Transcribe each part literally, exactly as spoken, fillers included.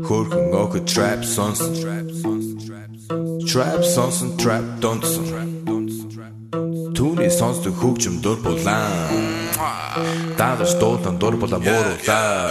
Хөрхөн охид trap сонсон. Trap сонсон, trap донсон. Түүний сонсдог хөгжим дур булаан. Дагаж дуулан дур булаа мууруулаа.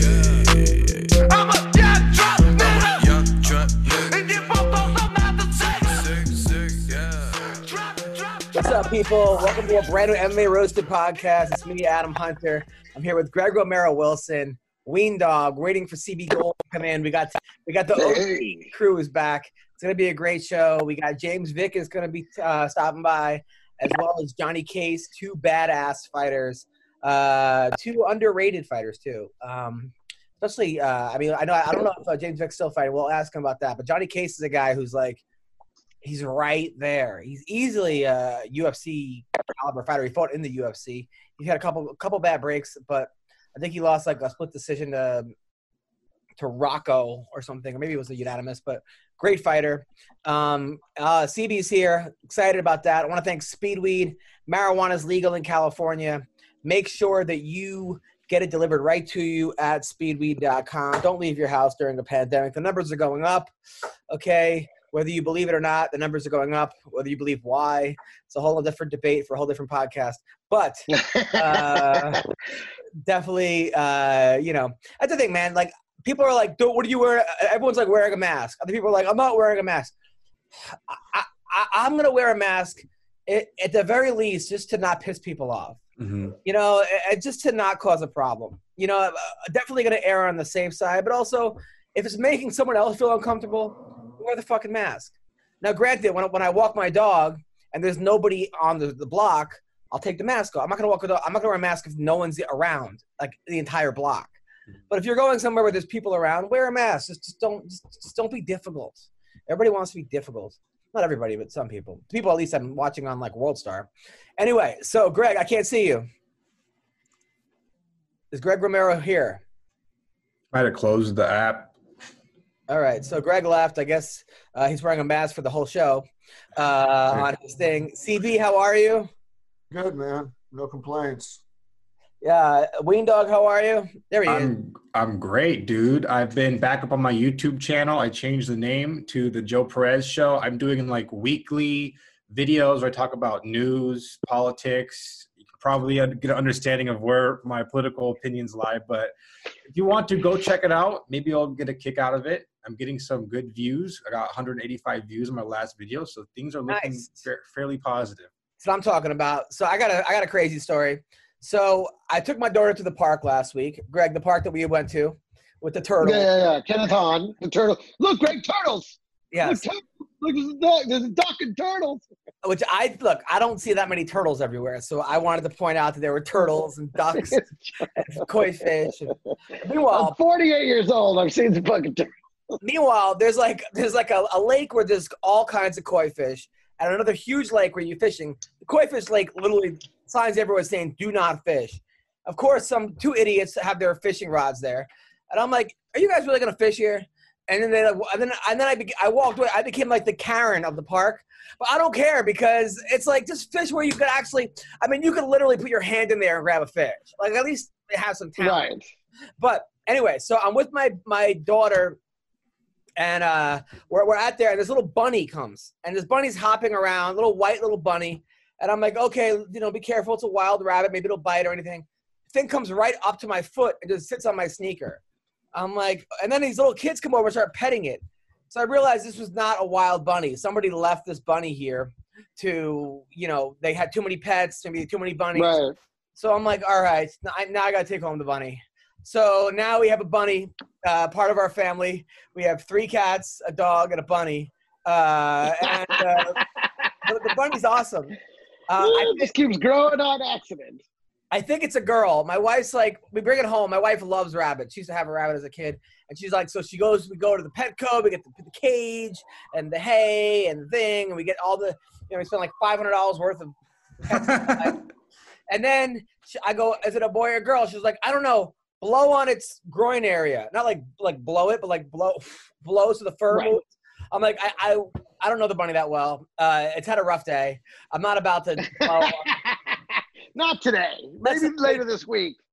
What's up, people? Welcome to a brand new M M A Roasted podcast. It's me, Adam Hunter. I'm here with Greg Romero Wilson, Ween Dog, waiting for C B Gold to come in. We got we got the hey. crew is back. It's gonna be a great show. We got James Vick is gonna be uh, stopping by, as well as Johnny Case, two badass fighters, uh, two underrated fighters too. Um, especially, uh, I mean, I know I don't know if uh, James Vick's still fighting. We'll ask him about that. But Johnny Case is a guy who's like. He's right there. He's easily a U F C caliber fighter. He fought in the U F C. He had a couple a couple bad breaks, but I think he lost like a split decision to to Rocco or something, or maybe it was a unanimous. But great fighter. Um, uh, C B's here. Excited about that. I want to thank Speedweed. Marijuana is legal in California. Make sure that you get it delivered right to you at speedweed dot com. Don't leave your house during a pandemic. The numbers are going up. Okay. Whether you believe it or not, the numbers are going up. Whether you believe why, it's a whole different debate for a whole different podcast. But uh, definitely, uh, you know, that's the thing, man. Like, people are like, "What do you wear?" Everyone's like wearing a mask. Other people are like, "I'm not wearing a mask." I, I, I'm going to wear a mask at, at the very least just to not piss people off. Mm-hmm. You know, just to not cause a problem. You know, definitely going to err on the safe side. But also, if it's making someone else feel uncomfortable, wear the fucking mask. Now, granted, when, when I walk my dog and there's nobody on the, the block, I'll take the mask off. I'm not gonna walk with a, I'm not gonna wear a mask if no one's around, like the entire block. But if you're going somewhere where there's people around, wear a mask. Just, just don't just, just don't be difficult. Everybody wants to be difficult. Not everybody, but some people. People at least I'm watching on like WorldStar. Anyway, so Greg, I can't see you. Is Greg Romero here? I had to close the app. All right, so Greg left. I guess uh, he's wearing a mask for the whole show uh, on his thing. C B, how are you? Good, man. No complaints. Yeah, Ween Dog, how are you? There he I'm, is. I'm great, dude. I've been back up on my YouTube channel. I changed the name to the Joe Perez Show. I'm doing like weekly videos where I talk about news, politics. You can probably get an understanding of where my political opinions lie. But if you want to, go check it out. Maybe I'll get a kick out of it. I'm getting some good views. I got one hundred eighty-five views in my last video, so things are looking Nice. fa- fairly positive. That's what I'm talking about. So I got a I got a crazy story. So I took my daughter to the park last week. Greg, the park that we went to with the turtle. Yeah, yeah, yeah. Kenneth Hahn, the turtle. Look, Greg, turtles. Yes. Look, look, there's a duck. There's a duck and turtles. Which I look, I don't see that many turtles everywhere. So I wanted to point out that there were turtles and ducks and koi fish. And, meanwhile, I'm forty-eight years old. I've seen the fucking turtle. Meanwhile, there's like there's like a, a lake where there's all kinds of koi fish, and another huge lake where you're fishing. The koi fish lake literally signs everywhere saying "Do not fish." Of course, some two idiots have their fishing rods there, and I'm like, "Are you guys really gonna fish here?" And then they and then and then I be, I walked away. I became like the Karen of the park, but I don't care because it's like just fish where you could actually. I mean, you could literally put your hand in there and grab a fish. Like at least they have some talent. Right. But anyway, so I'm with my my daughter. And uh, we're, we're out there, and this little bunny comes. And this bunny's hopping around, little white little bunny. And I'm like, okay, you know, be careful. It's a wild rabbit. Maybe it'll bite or anything. The thing comes right up to my foot and just sits on my sneaker. I'm like, and then these little kids come over and start petting it. So I realized this was not a wild bunny. Somebody left this bunny here to, you know, they had too many pets, maybe too many bunnies. Right. So I'm like, all right, now I, now I got to take home the bunny. So now we have a bunny, uh, part of our family. We have three cats, a dog, and a bunny. Uh, and uh, the, the bunny's awesome. Uh, I, It just keeps growing on accident. I think it's a girl. My wife's like, we bring it home. My wife loves rabbits. She used to have a rabbit as a kid. And she's like, so she goes, we go to the Petco, we get the, the cage and the hay and the thing, and we get all the, you know, we spend like five hundred dollars worth of pets. And then she, I go, is it a boy or a girl? She was like, I don't know. Blow on its groin area, not like like blow it, but like blow blow so the fur Right. moves. I'm like, I, I I don't know the bunny that well. Uh, it's had a rough day. I'm not about to blow on. Not today. Let's- Maybe later this week.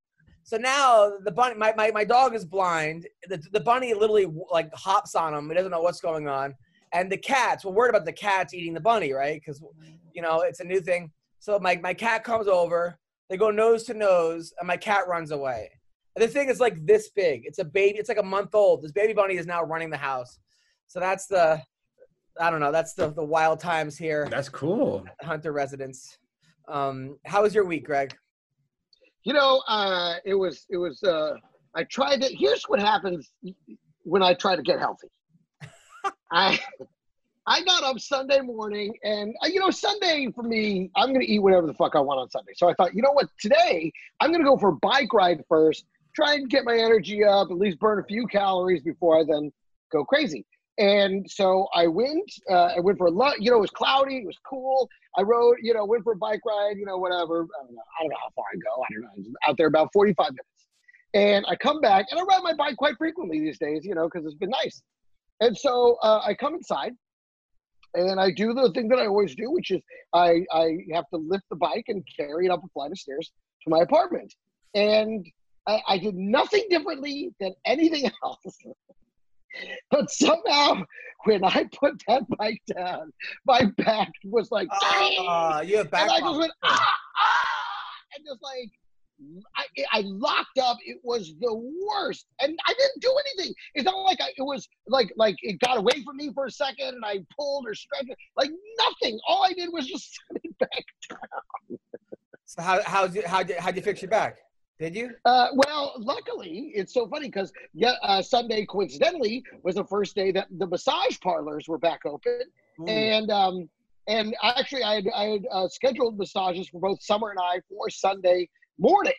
So now the bunny, my, my, my dog is blind. The, the bunny literally like hops on him. He doesn't know what's going on. And the cats, we're worried about the cats eating the bunny, right? Because, you know, it's a new thing. So my, my cat comes over. They go nose to nose, and my cat runs away. And the thing is like this big. It's a baby. It's like a month old. This baby bunny is now running the house. So that's the, I don't know. That's the, the wild times here. That's cool. Hunter residence. Um, how was your week, Greg? You know, uh, it was, it was, uh, I tried to, here's what happens when I try to get healthy. I, I got up Sunday morning and, uh, you know, Sunday for me, I'm going to eat whatever the fuck I want on Sunday. So I thought, you know what, today I'm going to go for a bike ride first, try and get my energy up, at least burn a few calories before I then go crazy. And so I went, uh, I went for a lot, you know, it was cloudy, it was cool. I rode, you know, went for a bike ride, you know, whatever. I don't know, I don't know how far I go. I don't know. I was out there about forty-five minutes. And I come back, and I ride my bike quite frequently these days, you know, because it's been nice. And so uh, I come inside, and I do the thing that I always do, which is I, I have to lift the bike and carry it up a flight of stairs to my apartment. And I, I did nothing differently than anything else. But somehow, when I put that bike down, my back was like, uh, you have back and I just went, ah, ah, and just like, I, I locked up. It was the worst, and I didn't do anything. It's not like I, it was like like it got away from me for a second, and I pulled or stretched it. Like nothing. All I did was just set it back down. So how how did how did how did you fix your back? Did you? Uh, well, luckily, it's so funny because yeah, uh, Sunday coincidentally was the first day that the massage parlors were back open, Ooh. and um, and actually I had I had uh, scheduled massages for both Summer and I for Sunday morning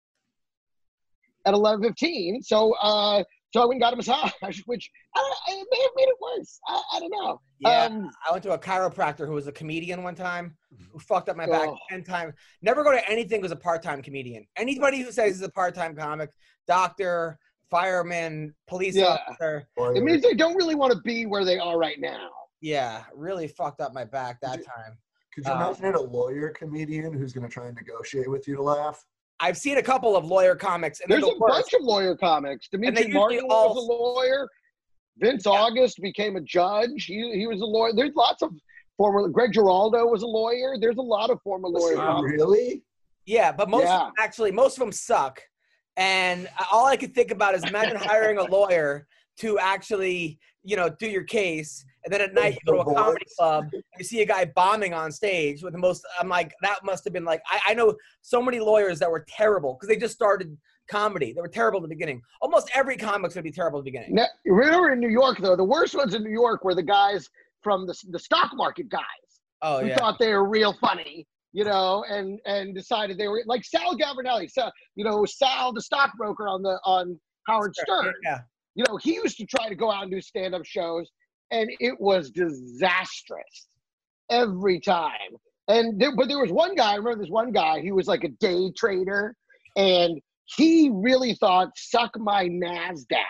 at eleven fifteen. So uh, so I went and got a massage, which I don't, it may have made it worse. I, I don't know. Yeah, Um, I went to a chiropractor who was a comedian one time, who fucked up my back Oh. ten times. Never go to anything who's a part-time comedian. Anybody who says he's a part-time comic, doctor, fireman, police Yeah. officer, it means they don't really want to be where they are right now. yeah, really fucked up my back that Did time. Could you Uh, imagine it a lawyer comedian who's going to try and negotiate with you to laugh? I've seen a couple of lawyer comics, and There's they're a the worst. bunch of lawyer comics. they Dimitri usually Martin all- was a lawyer. Vince Yeah. August became a judge. He he was a lawyer. There's lots of former. Greg Giraldo was a lawyer. There's a lot of former lawyer Wow, comics. really? Yeah, but most Yeah. of them, actually, most of them suck. And all I could think about is imagine hiring a lawyer to actually, you know, do your case, and then at night you go to a comedy club, and you see a guy bombing on stage with the most. I'm like, that must have been like. I, I know so many lawyers that were terrible because they just started comedy. They were terrible at the beginning. Almost every comic's gonna be terrible at the beginning. Now, remember in New York though, the worst ones in New York were the guys from the the stock market guys Oh who yeah. thought they were real funny, you know, and and decided they were like Sal Governelli. So you know, Sal, the stockbroker on the on Howard Stern. Yeah. You know, he used to try to go out and do stand-up shows, and it was disastrous every time. And there, but there was one guy, I remember this one guy, he was like a day trader, and he really thought Suck My NASDAQ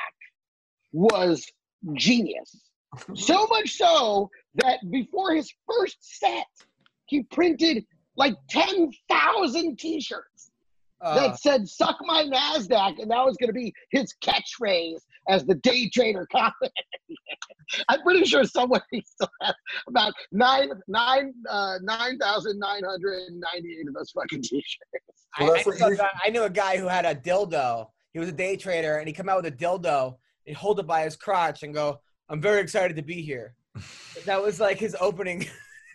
was genius. So much so that before his first set, he printed like ten thousand t-shirts Uh, that said "Suck My NASDAQ," and that was going to be his catchphrase as the day trader comic. I'm pretty sure somebody still has about nine nine uh, nine thousand nine hundred ninety-eight of those fucking t-shirts. I, Well, I, that's what knew a you- guy, I knew a guy who had a dildo. He was a day trader, and he come out with a dildo. He'd hold it by his crotch and go, "I'm very excited to be here." That was like his opening.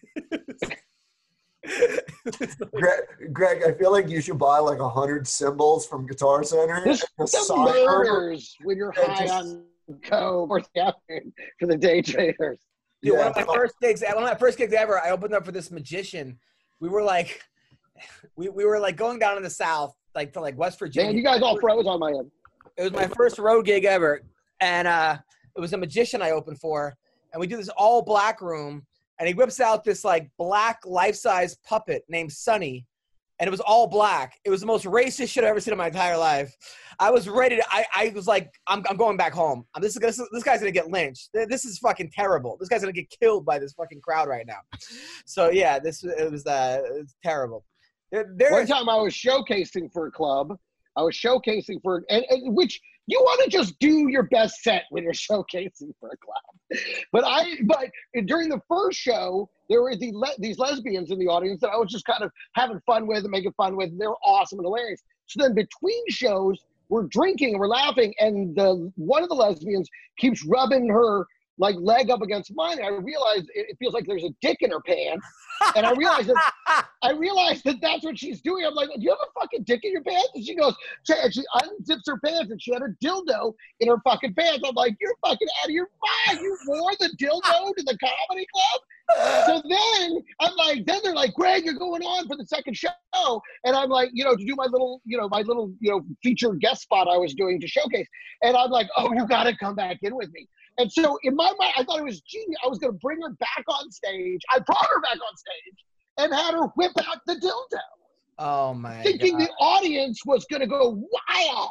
Greg, Greg, I feel like you should buy like a hundred cymbals from Guitar Center. This and the sign them. murders when you're Yeah, high just- on coke or something for the day traders. Dude, one Yeah. of my first gigs, one of my first gigs ever, I opened up for this magician. We were like, we, we were like going down in the South, like to like West Virginia. Man, you guys all froze on my end. It was my first road gig ever, and uh, it was a magician I opened for, and we do this all black room, and he whips out this like black life-size puppet named Sonny, and it was all black. It was the most racist shit I've ever seen in my entire life. I was ready to. I, I was like, I'm I'm going back home. I'm, this is this, this guy's gonna get lynched. This is fucking terrible. This guy's gonna get killed by this fucking crowd right now. So yeah, this it was uh, it was terrible. There, One there's time I was showcasing for a club, I was showcasing for, and, and which you want to just do your best set when you're showcasing for a club. But I, but during the first show, there were the le- these lesbians in the audience that I was just kind of having fun with and making fun with. And they were awesome and hilarious. So then between shows, we're drinking and we're laughing, and the one of the lesbians keeps rubbing her like leg up against mine. And I realize it, it feels like there's a dick in her pants. And I realized that I realized that that's what she's doing. I'm like, do you have a fucking dick in your pants? And she goes, and she unzips her pants and she had a dildo in her fucking pants. I'm like, you're fucking out of your mind. You wore the dildo to the comedy club? So then I'm like, then they're like, Greg, you're going on for the second show. And I'm like, you know, to do my little, you know, my little, you know, featured guest spot I was doing to showcase. And I'm like, oh, you got to come back in with me. And so in my mind, I thought it was genius. I was going to bring her back on stage. I brought her back on stage and had her whip out the dildo. Oh, my Thinking God. the audience was going to go wild.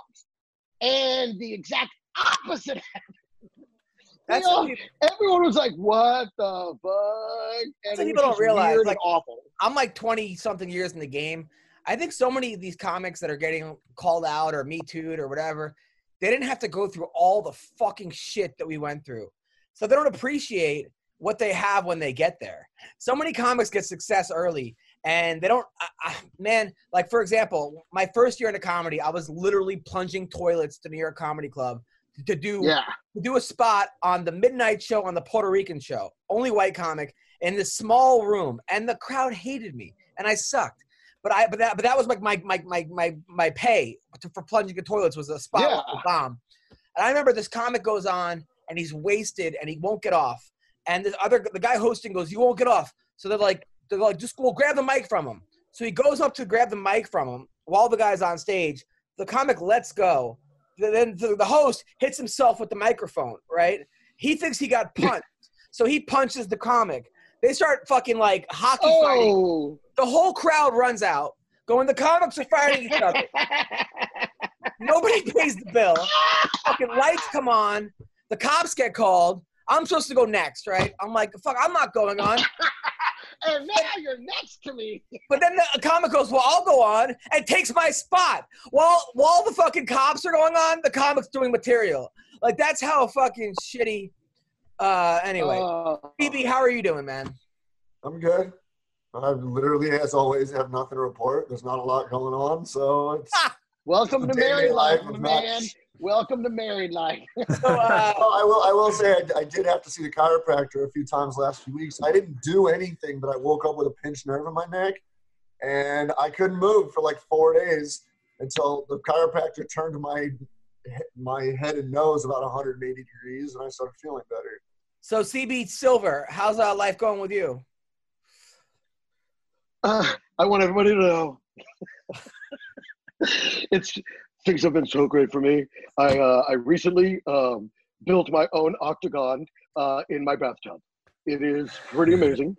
And the exact opposite happened. That's You know, what people, everyone was like, what the fuck? And that's what it people was don't just realize. weird Like, and awful. I'm like twenty-something years in the game. I think so many of these comics that are getting called out or Me Too'd or whatever, they didn't have to go through all the fucking shit that we went through. So they don't appreciate what they have when they get there. So many comics get success early, and they don't I, I, man, like, for example, my first year into comedy, I was literally plunging toilets to New York Comedy Club to do Yeah. to do a spot on the midnight show on the Puerto Rican show, only white comic, in this small room, and the crowd hated me, and I sucked. But I, but that, but that was like my, my, my, my, my pay to, for plunging in toilets was a spot Yeah. with a bomb. And I remember this comic goes on, and he's wasted, and he won't get off. And this other, the guy hosting goes, "You won't get off." So they're like, they're like, just we'll grab the mic from him. So he goes up to grab the mic from him while the guy's on stage. The comic lets go. Then the host hits himself with the microphone, right? He thinks he got punched. So he punches the comic. They start fucking like hockey fighting. Oh. The whole crowd runs out, going, the comics are fighting each other. Nobody pays the bill. Fucking lights come on. The cops get called. I'm supposed to go next, right? I'm like, fuck, I'm not going on. And now you're next to me. But then the comic goes, well, I'll go on, and takes my spot. While while the fucking cops are going on, the comic's doing material. Like, that's how fucking shitty. Uh, anyway, Uh, B B, how are you doing, man? I'm good. I literally, as always, have nothing to report. There's not a lot going on, so it's welcome to Day-to-day married life, life my is not- man. Welcome to married life. So, uh, Well, I will. I will say I, I did have to see the chiropractor a few times last few weeks. I didn't do anything, but I woke up with a pinched nerve in my neck, and I couldn't move for like four days until the chiropractor turned my my head and nose about one hundred eighty degrees, and I started feeling better. so C B Silver, how's uh, life going with you? Uh, I want everybody to know. it's things have been so great for me. I uh, I recently um, built my own octagon uh, in my bathtub. It is pretty amazing.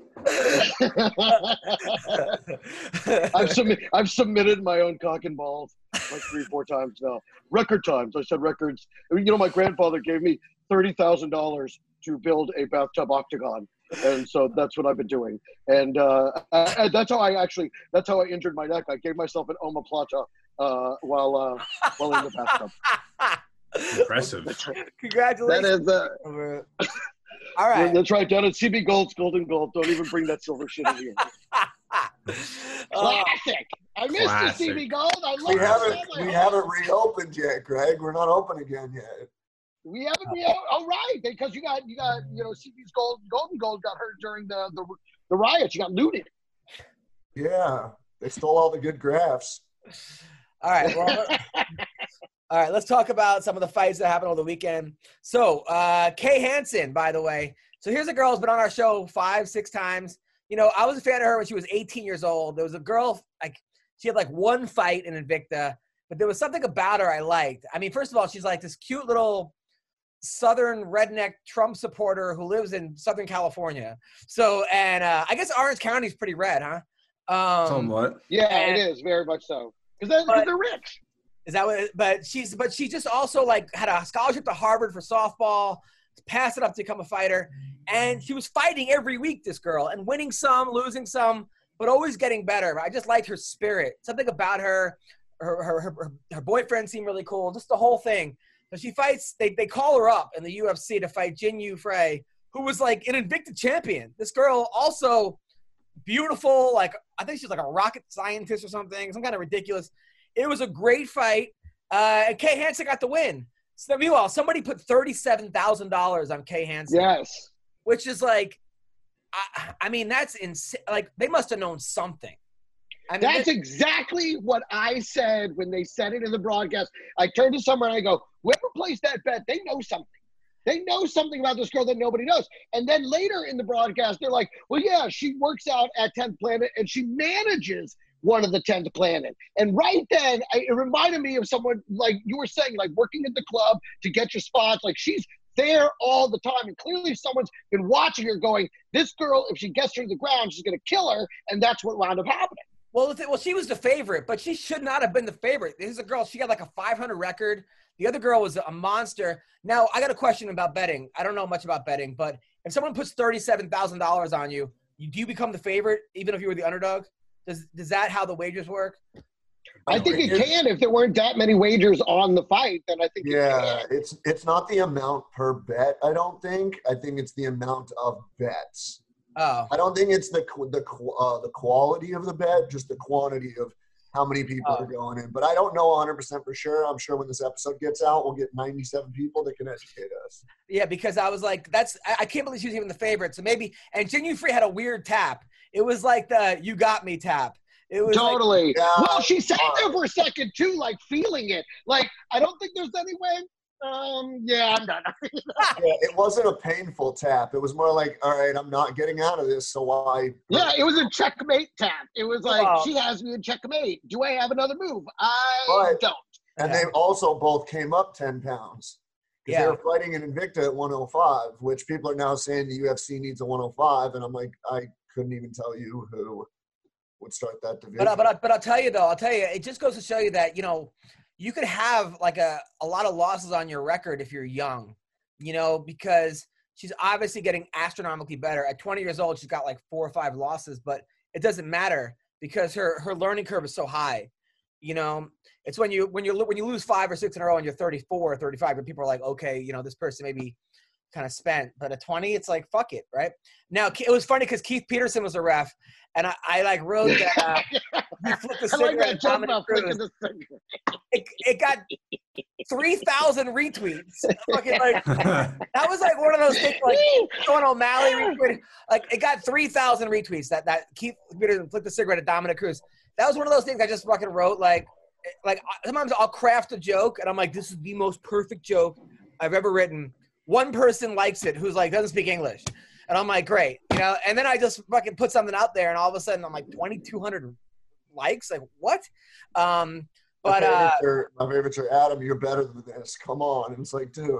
I've submit I've submitted my own cock and balls like three, four times now. Record times. I said records. You know, my grandfather gave me thirty thousand dollars to build a bathtub octagon. And so that's what I've been doing. And uh, I, that's how I actually, that's how I injured my neck. I gave myself an omoplata uh, while uh, while in the bathtub. Impressive. Congratulations. That is, uh, Silver. All right. that's right, down at C B Gold's Golden Gold. Don't even bring that silver shit in here. Uh, Classic. I missed Classic. you, C B Gold. I love We you haven't so much. we haven't reopened yet, Greg. We're not open again yet. We haven't. We haven't. Oh, right, because you got you got you know C B's Gold Golden Gold got hurt during the the, the riots. You got looted. Yeah, they stole all the good graphs. all right. Well, all right. Let's talk about some of the fights that happened over the weekend. So, uh, Kay Hansen, by the way. So here's a girl who's been on our show five, six times. You know, I was a fan of her when she was eighteen years old. There was a girl, like, she had like one fight in Invicta, but there was something about her I liked. I mean, first of all, she's like this cute little Southern redneck Trump supporter who lives in Southern California. So, and uh, I guess Orange County is pretty red, huh? Um, Somewhat. Yeah, And- it is very much so. Because But- they're rich. Is that what? But she's, but she just also like had a scholarship to Harvard for softball, passed it up to become a fighter, and she was fighting every week. This girl, and winning some, losing some, but always getting better. I just liked her spirit. Something about her. her her her, her boyfriend seemed really cool. Just the whole thing. So she fights. They they call her up in the U F C to fight Jin Yu Frey, who was like an Invicta champion. This girl also beautiful. Like I think she's like a rocket scientist or something. Some kind of ridiculous. It was a great fight. Uh, and Kay Hansen got the win. So meanwhile, somebody put thirty-seven thousand dollars on Kay Hansen. Yes. Which is like, I, I mean, that's insane. Like, they must have known something. I mean, that's exactly what I said when they said it in the broadcast. I turned to someone and I go, whoever placed that bet, they know something. They know something about this girl that nobody knows. And then later in the broadcast, they're like, well, yeah, she works out at tenth Planet and she manages one of the tenth Planet. And right then, I, it reminded me of someone, like you were saying, like working at the club to get your spots. Like she's there all the time. And clearly someone's been watching her going, this girl, if she gets her to the ground, she's going to kill her. And that's what wound up happening. Well, well, she was the favorite, but she should not have been the favorite. This is a girl, she got like a five hundred record. The other girl was a monster. Now, I got a question about betting. I don't know much about betting, but if someone puts thirty-seven thousand dollars on you, you, do you become the favorite, even if you were the underdog? Does, does that how the wagers work? I think it can. If there weren't that many wagers on the fight, then I think yeah, it can. it's it's not the amount per bet. I don't think. I think it's the amount of bets. Oh, I don't think it's the the uh, the quality of the bet, just the quantity of how many people oh. are going in. But I don't know one hundred percent for sure. I'm sure when this episode gets out, we'll get ninety-seven people that can educate us. Yeah, because I was like, that's I, I can't believe she was even the favorite. So maybe, and Jin Yu Free had a weird tap. It was like the "you got me" tap. It was totally. Like, yeah, well, she sat there for a second too, like feeling it. Like I don't think there's any way. Um, yeah, I'm done. Yeah, it wasn't a painful tap. It was more like, all right, I'm not getting out of this, so why? Yeah, it was a checkmate tap. It was like, Oh. she has me in checkmate. Do I have another move? I But- don't. And Yeah. they also both came up ten pounds. Because Yeah. they were fighting in Invicta at one oh five, which people are now saying the U F C needs a one oh five. And I'm like, I couldn't even tell you who would start that division. But, I- but, I- but I'll tell you, though, I'll tell you, it just goes to show you that, you know, you could have like a, a lot of losses on your record if you're young, you know, because she's obviously getting astronomically better. At twenty years old, she's got like four or five losses, but it doesn't matter because her, her learning curve is so high. You know, it's when you when you when you lose five or six in a row and you're thirty-four or thirty-five, and people are like, okay, you know, this person maybe kind of spent, but at twenty, it's like, fuck it, right? Now, it was funny because Keith Peterson was a ref, and I, I like wrote that uh, he flipped the I like cigarette that at joke Dominic about Cruz. flicking the cigarette. It, it got three thousand retweets. Fucking like, that was like one of those things like Sean O'Malley retweeted. Like it got three thousand retweets that, that Keith Peterson flipped the cigarette at Dominic Cruz. That was one of those things I just fucking wrote. Like, like sometimes I'll craft a joke and I'm like, this is the most perfect joke I've ever written. One person likes it who's like, doesn't speak English. And I'm like, great. You know, and then I just fucking put something out there and all of a sudden I'm like twenty-two hundred likes. Like what? Um, but my, uh, favorites are, my favorites are, Adam, you're better than this. Come on. And it's like, dude,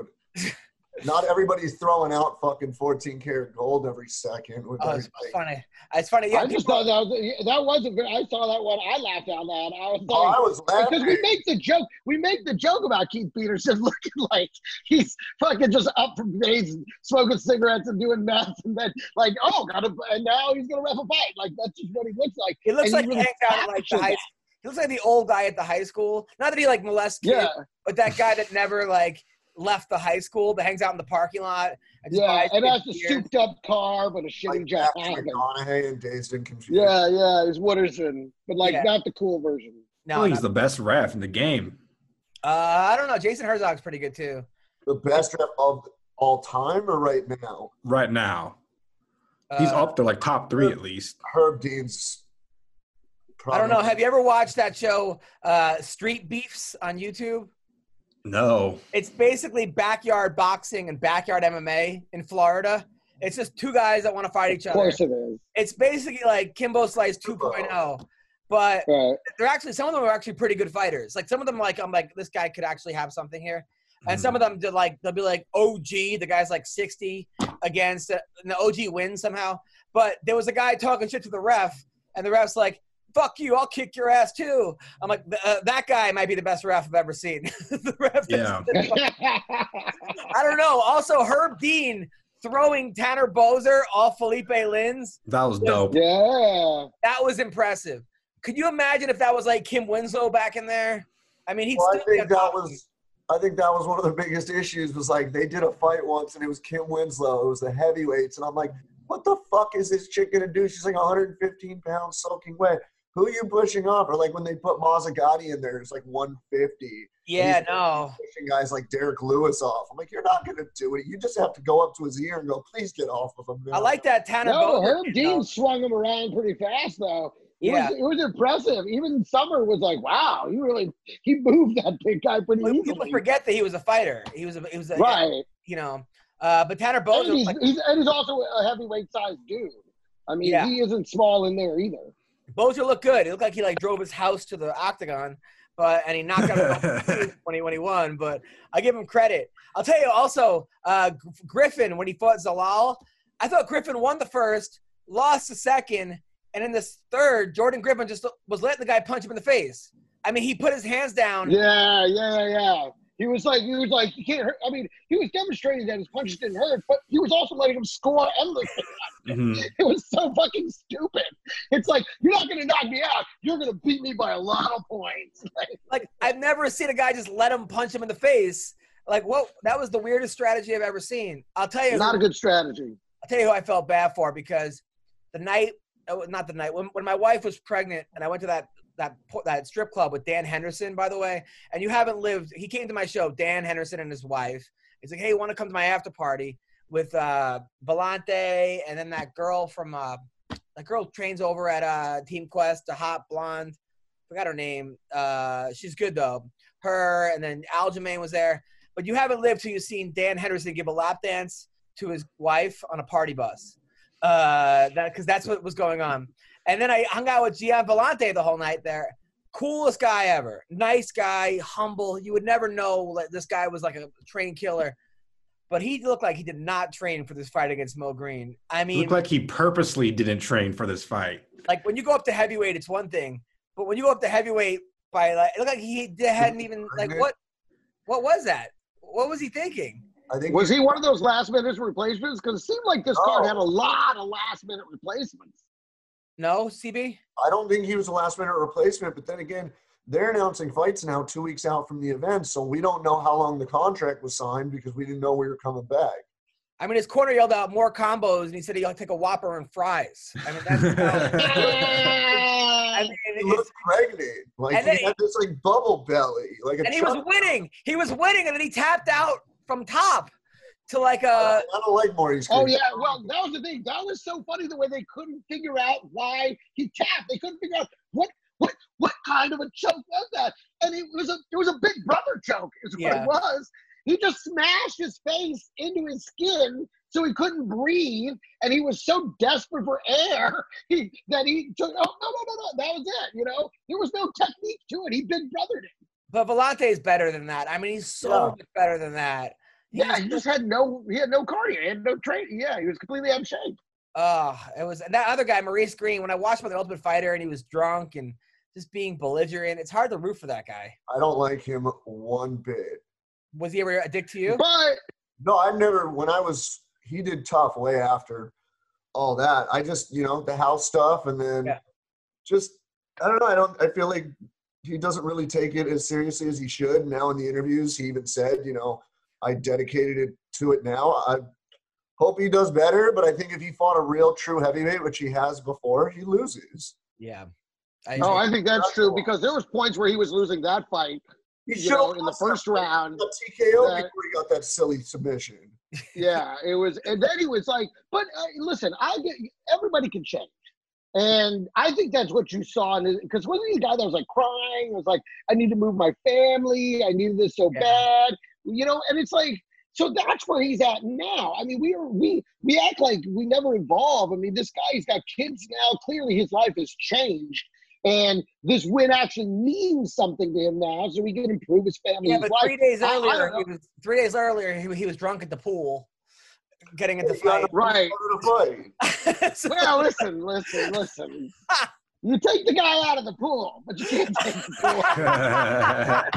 not everybody's throwing out fucking fourteen karat gold every second. With oh, it's everything. funny. It's funny. Yeah, I just people- thought that was, that wasn't very, I saw that one. I laughed out loud. I was Oh, like, I was because we laughing. make the joke, we make the joke about Keith Peterson looking like he's fucking just up from days, smoking cigarettes and doing meth, and then like, oh, got to, and now he's gonna ref a fight. Like that's just what he looks like. It looks And like he he really hangs out at like the captured high. that. He looks like the old guy at the high school. Not that he like molests kids, Yeah, but that guy that never like left the high school, that hangs out in the parking lot. And just yeah, buys and kids that's a beer. souped up car, but a shitty Like job. Matthew McConaughey and Dazed and Confused. Yeah, yeah, it's Wooderson, but like Yeah. not the cool version. No, Oh, he's not- the best ref in the game. uh, I don't know. Jason Herzog's pretty good too. The best ref of all time or right now? Right now, he's Uh, up there like top three at least. Herb Dean's. I don't know. Have you ever watched that show, uh, Street Beefs on YouTube? No. It's basically backyard boxing and backyard M M A in Florida. It's just two guys that want to fight each Of other. course it is. It's basically like Kimbo Slice two point oh, but Right. they're actually, some of them are actually pretty good fighters. Like some of them, like I'm like, this guy could actually have something here. And some of them did like, they'll be like O G, the guy's like sixty against, uh, and the O G wins somehow. But there was a guy talking shit to the ref, and the ref's like, fuck you, I'll kick your ass too. I'm like, uh, that guy might be the best ref I've ever seen. The ref is- Yeah. I don't know. Also, Herb Dean throwing Tanner Bozer off Felipe Lins. That was dope. Yeah. That was impressive. Could you imagine if that was like Kim Winslow back in there? I mean, he'd Well, I still be think that unstoppable. was I think that was one of the biggest issues was like they did a fight once and it was Kim Winslow. It was the heavyweights. And I'm like, what the fuck is this chick going to do? She's like one hundred fifteen pounds soaking wet. Who are you pushing off? Or like when they put Mazzagatti in there, it's like one fifty. Yeah, no. Pushing guys like Derek Lewis off. I'm like, you're not going to do it. You just have to go up to his ear and go, please get off of him. I like that Tanner No, Boser Herb kid, Dean though. swung him around pretty fast, though. It Yeah. was, it was impressive. Even Summer was like, "Wow, he really he moved that big guy pretty Well, people easily." forget that he was a fighter. He was a, he was a, Right. you know. Uh, but Tanner And Boser, he's, like, he's, and he's also a heavyweight sized dude. I mean, Yeah. he isn't small in there either. Boser looked good. It looked like he like drove his house to the octagon, but and he knocked out when he when he won. But I give him credit. I'll tell you also, uh, Griffin when he fought Zalal, I thought Griffin won the first, lost the second, and in this third, Jordan Griffin just was letting the guy punch him in the face. I mean, he put his hands down. Yeah, yeah, yeah. He was like, he was like, you can't hurt. I mean, he was demonstrating that his punches didn't hurt, but he was also letting him score endlessly. Mhm. It was so fucking stupid. It's like, you're not going to knock me out. You're going to beat me by a lot of points. Like, Like I've never seen a guy just let him punch him in the face. Like, what? That was the weirdest strategy I've ever seen. I'll tell you. not a who, good strategy. I'll tell you who I felt bad for because the night, oh, not the night, when, when my wife was pregnant and I went to that that that strip club with Dan Henderson, by the way, and you haven't lived. He came to my show, Dan Henderson and his wife. He's like, hey, you want to come to my after party with uh, Vellante and then that girl from uh, that girl trains over at uh, Team Quest, the hot blonde. Forgot her name. Uh, she's good though. Her and then Aljamain was there. But you haven't lived till you've seen Dan Henderson give a lap dance to his wife on a party bus. Uh, that because that's what was going on. And then I hung out with Gian Vellante the whole night there. Coolest guy ever. Nice guy, humble. You would never know that this guy was like a trained killer. But he looked like he did not train for this fight against Mo Green. I It mean, looked like he purposely didn't train for this fight. like when you go up to heavyweight, it's one thing. But when you go up to heavyweight by like, it looked like he hadn't even like what? What was that? What was he thinking? I think Was he one of those last minute replacements? Because it seemed like this card Oh. had a lot of last minute replacements. No, C B. I don't think he was a last minute replacement, but then again, they're announcing fights now two weeks out from the event, so we don't know how long the contract was signed because we didn't know we were coming back. I mean, his corner yelled out more combos, and he said he'll take a Whopper and fries. I mean, that's I mean, He it's, looked pregnant, like And he then had this like bubble belly, like a and he was chub- winning. He was winning, and then he tapped out from top to like a. I don't like Maurice. Oh Greene. yeah, well that was the thing. That was so funny the way they couldn't figure out why he tapped. They couldn't figure out what what what kind of a choke was that. And it was a it was a big brother choke, is what Yeah. it was. He just smashed his face into his skin so he couldn't breathe, and he was so desperate for air he, that he took. Oh no no no no! That was it. You know, there was no technique to it. He big brothered it. But Vellante is better than that. I mean, he's so Yeah. much better than that. Yeah, He's he just had no he had no cardio, he had no training. Yeah, he was completely out of shape. Oh, it was and that other guy, Maurice Green. When I watched him on The Ultimate Fighter, and he was drunk and just being belligerent, it's hard to root for that guy. I don't like him one bit. Was he ever a dick to you? But No, I've never. When I was, he did tough way after all that. I just, you know, the house stuff, and then Yeah. just, I don't know. I don't. I feel like he doesn't really take it as seriously as he should. Now in the interviews, he even said, you know, I dedicated it to it now. I hope he does better, but I think if he fought a real true heavyweight, which he has before, he loses. Yeah. I, no, I think that's true because there was points where he was losing that fight. He You should know, have in the first round. got T K O that- before he got that silly submission. Yeah, it was, and then he was like, "But uh, listen, I get everybody can change." And I think that's what you saw, because wasn't he a guy that was like crying? It was like, I need to move my family. I needed this so Yeah. bad, you know. And it's like, so that's where he's at now. I mean, we are we we act like we never evolve. I mean, this guy, he's got kids now. Clearly, his life has changed, and this win actually means something to him now, so he can improve his family's yeah, but life. three days I- I earlier, don't he was three days earlier he, he was drunk at the pool, getting into He got fight. Right. started a fight. So- Well, listen, listen, listen. You take the guy out of the pool, but you can't take the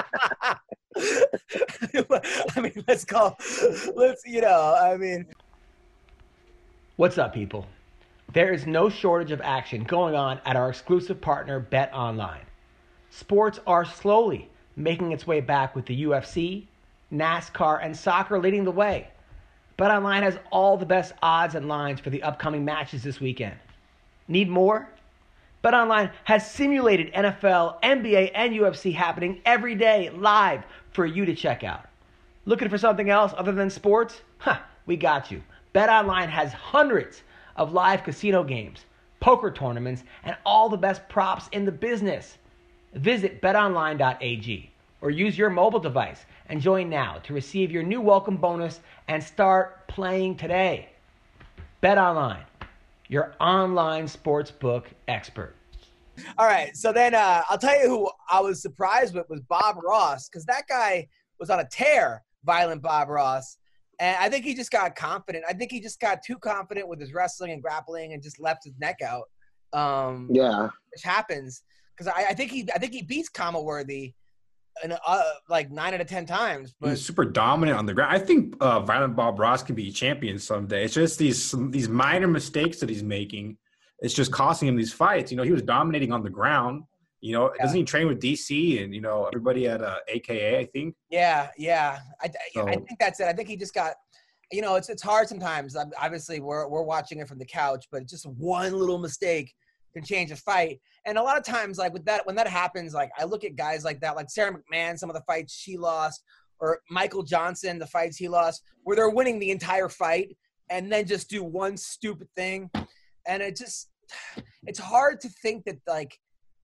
pool. I mean, let's go. Let's, you know, I mean. What's up, people? There is no shortage of action going on at our exclusive partner, BetOnline. Sports are slowly making its way back with the U F C, NASCAR, and soccer leading the way. BetOnline has all the best odds and lines for the upcoming matches this weekend. Need more? BetOnline has simulated N F L, N B A, and U F C happening every day live for you to check out. Looking for something else other than sports? Huh, we got you. BetOnline has hundreds of live casino games, poker tournaments, and all the best props in the business. Visit bet online dot a g or use your mobile device and join now to receive your new welcome bonus and start playing today. BetOnline, your online sportsbook expert. All right, so then uh, I'll tell you who I was surprised with was Bob Ross, because that guy was on a tear, Violent Bob Ross. And I think he just got confident. I think he just got too confident with his wrestling and grappling and just left his neck out. Um, Yeah. Which happens because I, I think he I think he beats Kama Worthy in, uh, like nine out of ten times. He But was super dominant on the ground. I think uh, Violent Bob Ross can be champion someday. It's just these these minor mistakes that he's making. It's just costing him these fights. You know, he was dominating on the ground. You know, Yeah. doesn't he train with D C and, you know, everybody at uh, A K A, I think? yeah, yeah, I, So- I think that's it. I think he just got. You know, it's it's hard sometimes. Um, Obviously, we're we're watching it from the couch, but just one little mistake can change a fight. And a lot of times, like with that, when that happens, like I look at guys like that, like Sarah McMahon, some of the fights she lost, or Michael Johnson, the fights he lost, where they're winning the entire fight and then just do one stupid thing, and it just it's hard to think that like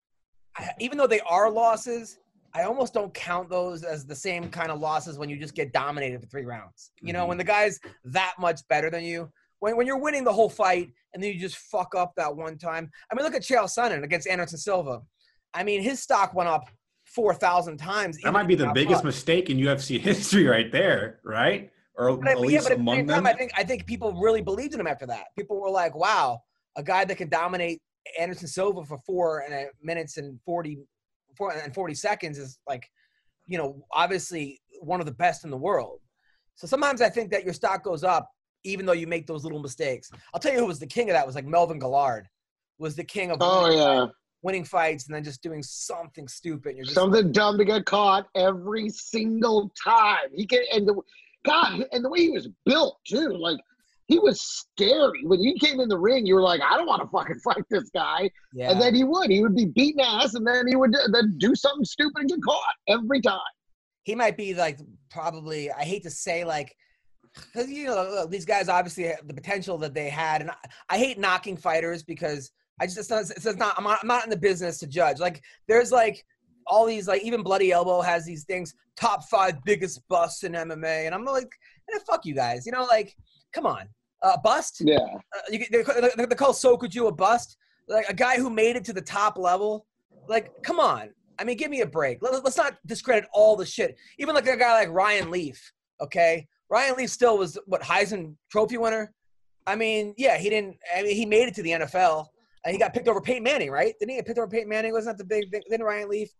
I- even though they are losses, I almost don't count those as the same kind of losses when you just get dominated for three rounds. You know, Mhm. when the guy's that much better than you, when when you're winning the whole fight and then you just fuck up that one time. I mean, look at Chael Sonnen against Anderson Silva. I mean, his stock went up four thousand times. That even might be if he the got biggest fucked. mistake in U F C history right there, right? Or But, I- at but yeah, least but at the among same them. time, I think I think people really believed in him after that. People were like, "Wow, a guy that can dominate Anderson Silva for four and a minutes and forty, four and forty seconds is like, you know, obviously one of the best in the world." So sometimes I think that your stock goes up even though you make those little mistakes. I'll tell you who was the king of that was like Melvin Gillard was the king of Oh winning, yeah. winning fights and then just doing something stupid. And you're just Something dumb to get caught every single time. He can, and the God, and the way he was built too. Like he was scary. When you came in the ring, you were like, I don't want to fucking fight this guy. yeah. And then he would. He would be beating ass, and then he would then do something stupid and get caught every time. he might be like probably I hate to say like because you know look, these guys obviously have the potential that they had, and I, I hate knocking fighters because I just it's not, it's not I'm, not I'm not in the business to judge. Like there's like all these like even Bloody Elbow has these things top five biggest busts in M M A, and I'm like eh, fuck you guys, you know like come on uh, bust. Yeah. Uh, you, they, they, they call Sokuju a bust, like a guy who made it to the top level. Like, come on. I mean, give me a break. Let, let's not discredit all the shit. Even like a guy like Ryan Leaf, okay? Ryan Leaf still was, what, Heisman Trophy winner? I mean, yeah, he didn't – I mean, he made it to the N F L. And he got picked over Peyton Manning, right? Didn't he get picked over Peyton Manning? Wasn't that the big thing? Didn't Ryan Leaf?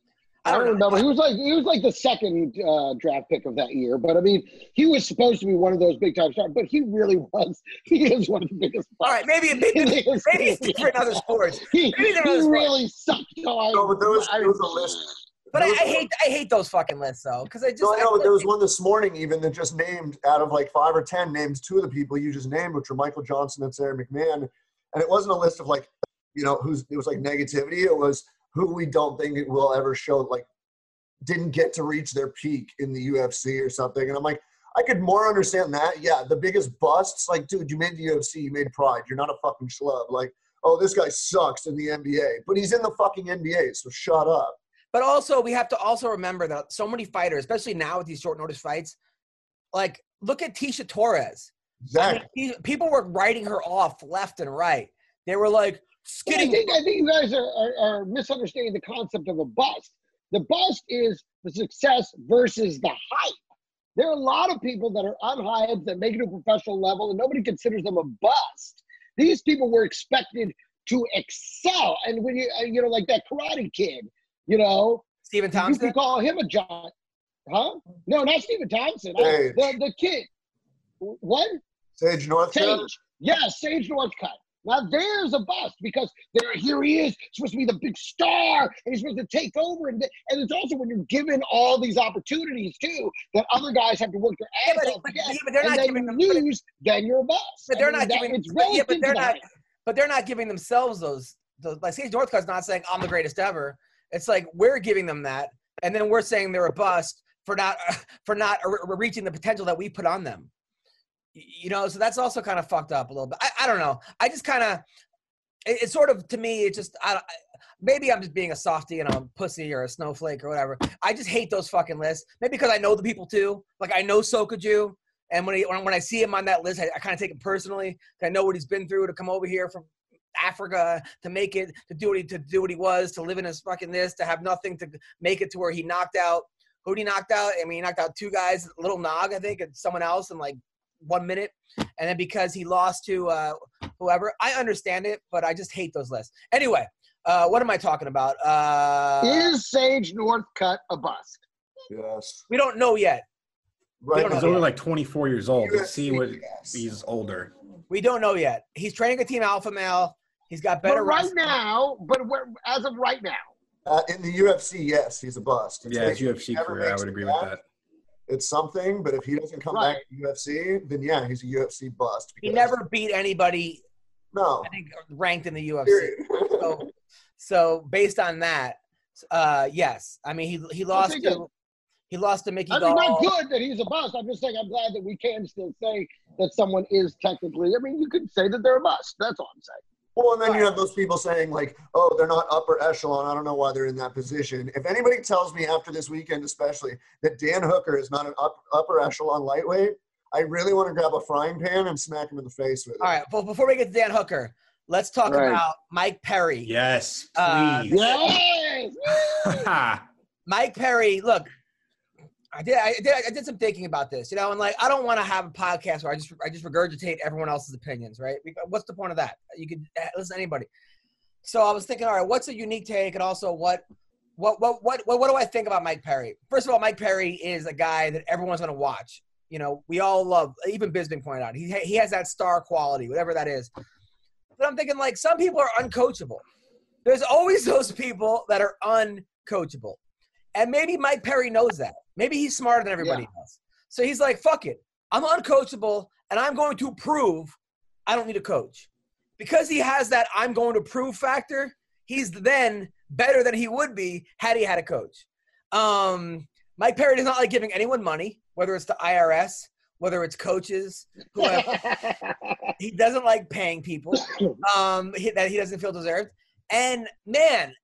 I don't remember. He was like he was like the second uh, draft pick of that year. But I mean, he was supposed to be one of those big time stars. But he really was. He is one of the biggest. All right, maybe, maybe, maybe it's different in other sports. He, Maybe they're he other sports. really sucked. So I, No, but there was, I, there was a list. But I, There I was- hate I hate those fucking lists, though, because I just No, I know, I, but there was one this morning even that just named out of like five or ten names two of the people you just named, which were Michael Johnson and Sarah McMahon. And it wasn't a list of like, you know, who's it was like negativity. It was who we don't think it will ever show, like didn't get to reach their peak in the U F C or something. And I'm like, I could more understand that. Yeah, the biggest busts, like, dude, you made the U F C, you made Pride. You're not a fucking schlub. Like, oh, this guy sucks in the N B A. But he's in the fucking N B A, so shut up. But also, we have to also remember that so many fighters, especially now with these short notice fights, like look at Tisha Torres. I Exactly. mean, he- people were writing her off left and right. They were like, But I skinny. think I think you guys are, are, are misunderstanding the concept of a bust. The bust is the success versus the hype. There are a lot of people that are unhyped that make it to a professional level, and nobody considers them a bust. These people were expected to excel, and when you uh, you know like that Karate Kid, you know, Stephen you Thompson. could call him a giant, huh? No, not Stephen Thompson. I- Sage. the the kid, what? Sage Northcutt. Sage. Yeah, Sage Northcutt. Now there's a bust because there, here he is, supposed to be the big star, and he's supposed to take over. And, and it's also when you're given all these opportunities too, that other guys have to work their ass Yeah, but- off but- to get, yeah, but they're and not then giving you them- lose, then you're a bust. But I they're mean, not that- giving. It's But, yeah, but relative they're to not. that. But they're not giving themselves those. those like Sage Northcutt's not saying I'm the greatest ever. It's like we're giving them that, and then we're saying they're a bust for not for not re- reaching the potential that we put on them. Y- You know, so that's also kind of fucked up a little bit. I, I don't know. I just kind of. It, it's sort of to me. It just. I, I- maybe I'm just being a softie and a pussy or a snowflake or whatever. I just hate those fucking lists. Maybe because I know the people too. Like I know Sokoju. And when, he, when when I see him on that list, I, I kind of take it personally. I know what he's been through to come over here from Africa to make it, to do what he to do what he was, to live in his fucking this, to have nothing, to make it to where he knocked out. Who did he knocked out? I mean, he knocked out two guys, Little Nog, I think, and someone else in like one minute. And then because he lost to uh, whoever, I understand it, but I just hate those lists. Anyway, uh, what am I talking about? Uh, Is Sage Northcutt a bust? Yes. we don't know yet. Right. don't know He's yet. only like twenty-four years old. Let's see what Yes. he's older. We don't know yet. He's training a team alpha male. He's got better But right wrestling. now, but we're, as of right now, Uh, in the U F C, yes, he's a bust. It's Yeah, his like, U F if C he never career, I makes would it agree with back, that. It's something, but if he doesn't come Right. back to U F C, then yeah, he's a U F C bust. He because- never beat anybody, No. I think, ranked in the U F C. Period. So, so based on that, uh, yes. I mean, he he lost Okay, to good. he lost to Mickey I mean, not Gall. good that he's a bust. I'm just saying I'm glad that we can still say that someone is technically, I mean, you could say that they're a bust. That's all I'm saying. Well, and then you have those people saying like, "Oh, they're not upper echelon. I don't know why they're in that position." If anybody tells me after this weekend, especially, that Dan Hooker is not an up, upper echelon lightweight, I really want to grab a frying pan and smack him in the face with it. All right. Well, before we get to Dan Hooker, let's talk Right. about Mike Perry. Yes, Uh, please. Yes! Mike Perry, look, I did, I did, I did some thinking about this, you know, and like, I don't want to have a podcast where I just, I just regurgitate everyone else's opinions, right? Because what's the point of that? You could listen to anybody. So I was thinking, all right, what's a unique take, and also what, what, what, what, what, what do I think about Mike Perry? First of all, Mike Perry is a guy that everyone's going to watch. You know, we all love. Even Bisping pointed out he he has that star quality, whatever that is. But I'm thinking, like, some people are uncoachable. There's always those people that are uncoachable. And maybe Mike Perry knows that. Maybe he's smarter than everybody else. So he's like, fuck it. I'm uncoachable, and I'm going to prove I don't need a coach. Because he has that I'm going to prove factor, he's then better than he would be had he had a coach. Um, Mike Perry does not like giving anyone money, whether it's the I R S, whether it's coaches, whoever. He doesn't like paying people um, he, that he doesn't feel deserved. And, man,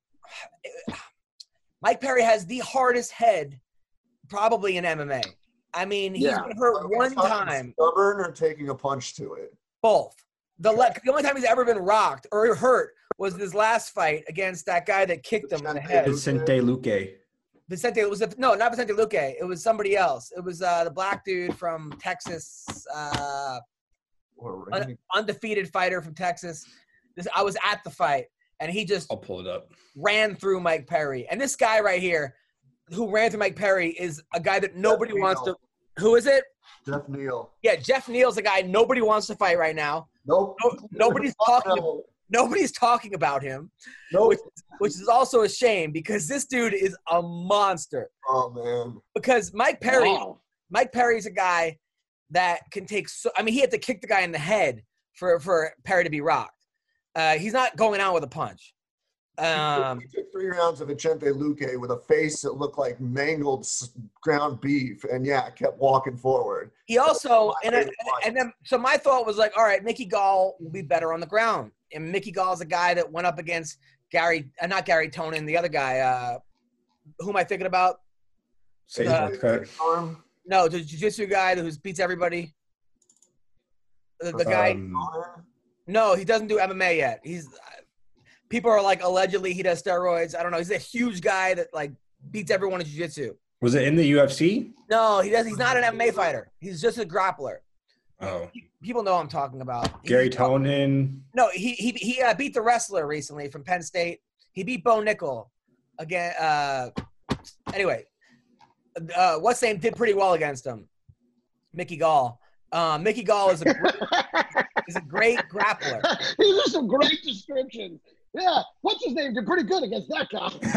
Mike Perry has the hardest head probably in M M A. I mean, he's Yeah. been hurt Are we one talking time. Stubborn or taking a punch to it? Both. The, le- the only time he's ever been rocked or hurt was his last fight against that guy that kicked him in the head. Vicente Luque. Vicente, it was a, no, not Vicente Luque. It was somebody else. It was uh, the black dude from Texas, uh, Or un- undefeated fighter from Texas. This, I was at the fight, and he just I'll pull it up. ran through Mike Perry. And this guy right here, who ran through Mike Perry, is a guy that nobody Jeff wants to. Neal. Who is it? Jeff Neal. Yeah, Jeff Neal's a guy nobody wants to fight right now. Nope. No, nobody's talking. Nobody's talking about him, Nope. which, which is also a shame because this dude is a monster. Oh man. Because Mike Perry, Wow. Mike Perry's a guy that can take. So, I mean, he had to kick the guy in the head for for Perry to be rocked. Uh, he's not going out with a punch. Um, He took three rounds of Vicente Luque with a face that looked like mangled s- ground beef, and yeah, kept walking forward. he also and favorite and then so my thought was like, all right, Mickey Gall will be better on the ground, and Mickey Gall is a guy that went up against Gary, uh, not Gary Tonin, the other guy. Uh, who am I thinking about? Sage Uh, Northcutt. Arm. No, the jiu-jitsu guy who beats everybody. The, the guy. Um, No, he doesn't do M M A yet. He's people are like allegedly he does steroids. I don't know. He's a huge guy that like beats everyone in jiu-jitsu. was it in the U F C? No, he does. He's not an M M A fighter. He's just a grappler. Oh, People know what I'm talking about. Gary He- Tonin. No, he he he uh, beat the wrestler recently from Penn State. He beat Bo Nickel again. Uh, anyway, uh, what's name did pretty well against him. Mickey Gall. Uh, Mickey Gall is a He's a great grappler. These are some great descriptions. Yeah, what's his name? You're pretty good against that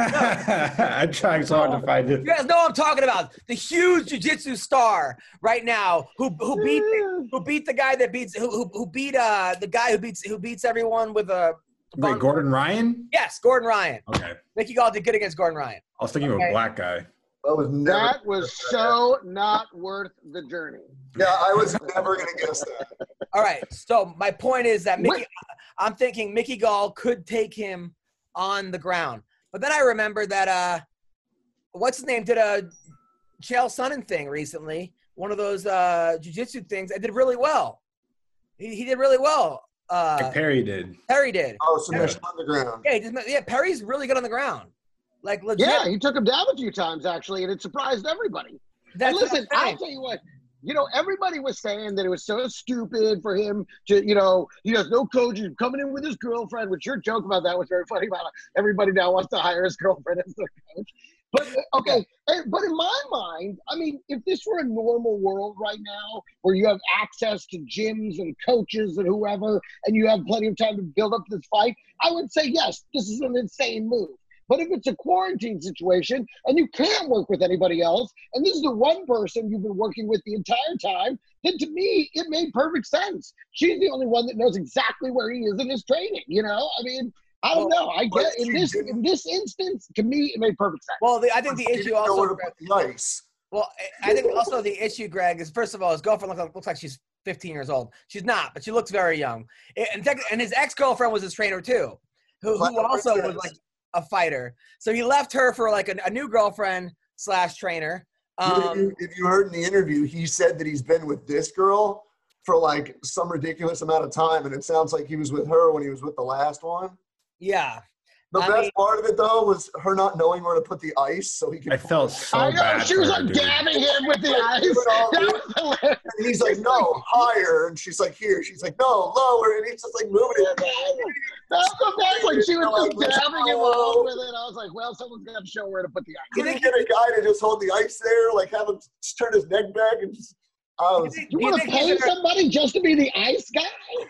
guy. I'm trying so hard to find it. You guys know what I'm talking about. The huge jiu-jitsu star right now who who beat who beat the guy that beats who who, who beat uh the guy who beats who beats everyone with a. Wait, Gordon Ryan? Yes, Gordon Ryan. Okay. Mickey Gall did good against Gordon Ryan. I was thinking Okay. of a black guy. That was never. That was so not worth the journey. Yeah, I was never gonna guess that. All right. So my point is that Mickey, What? I'm thinking Mickey Gall could take him on the ground, but then I remember that uh, what's his name did a Chael Sonnen thing recently. One of those uh, jiu-jitsu things. I did really well. He, he did really well. Uh, Like Perry did. Perry did. Oh, submission on the ground. Yeah, he did, yeah. Perry's really good on the ground. Like legit. Yeah, he took him down a few times actually, and it surprised everybody. That's And listen, what I'm I'll saying. tell you what. You know, everybody was saying that it was so stupid for him to, you know, he has no coach. He's coming in with his girlfriend, which your joke about that was very funny. About it. Everybody now wants to hire his girlfriend as their coach. But okay, and, but in my mind, I mean, if this were a normal world right now, where you have access to gyms and coaches and whoever, and you have plenty of time to build up this fight, I would say yes, this is an insane move. But if it's a quarantine situation and you can't work with anybody else, and this is the one person you've been working with the entire time, then to me, it made perfect sense. She's the only one that knows exactly where he is in his training, you know? I mean, I don't know. I But get in she this didn't- in this instance, to me, it made perfect sense. Well, the, I think the He issue didn't know where also. to put the ice. Well, I I think also the issue, Greg, is first of all, his girlfriend looks, looks like she's fifteen years old. She's not, but she looks very young. And, and his ex-girlfriend was his trainer too, who, who also was like a fighter. So he left her for like a, a new girlfriend slash trainer. if, Um, you, if you heard in the interview, he said that he's been with this girl for like some ridiculous amount of time, and it sounds like he was with her when he was with the last one. yeah. The I best mean- part of it, though, was her not knowing where to put the ice, so he could. I felt so I know, bad she was for her, like dude. dabbing him with the Like, ice. doing all That this. was hilarious. And he's like, no, higher. And she's like, here. She's like, no, lower. And he's just like moving it. That's the best. Like she was Like, just dabbing him oh. along with it. I was like, well, someone's got to show where to put the He ice. didn't get a guy to just hold the ice there, like have him just turn his neck back and just. I was, Do You you want to think he's pay gonna- somebody just to be the ice guy?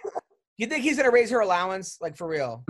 You think he's gonna raise her allowance, like for real?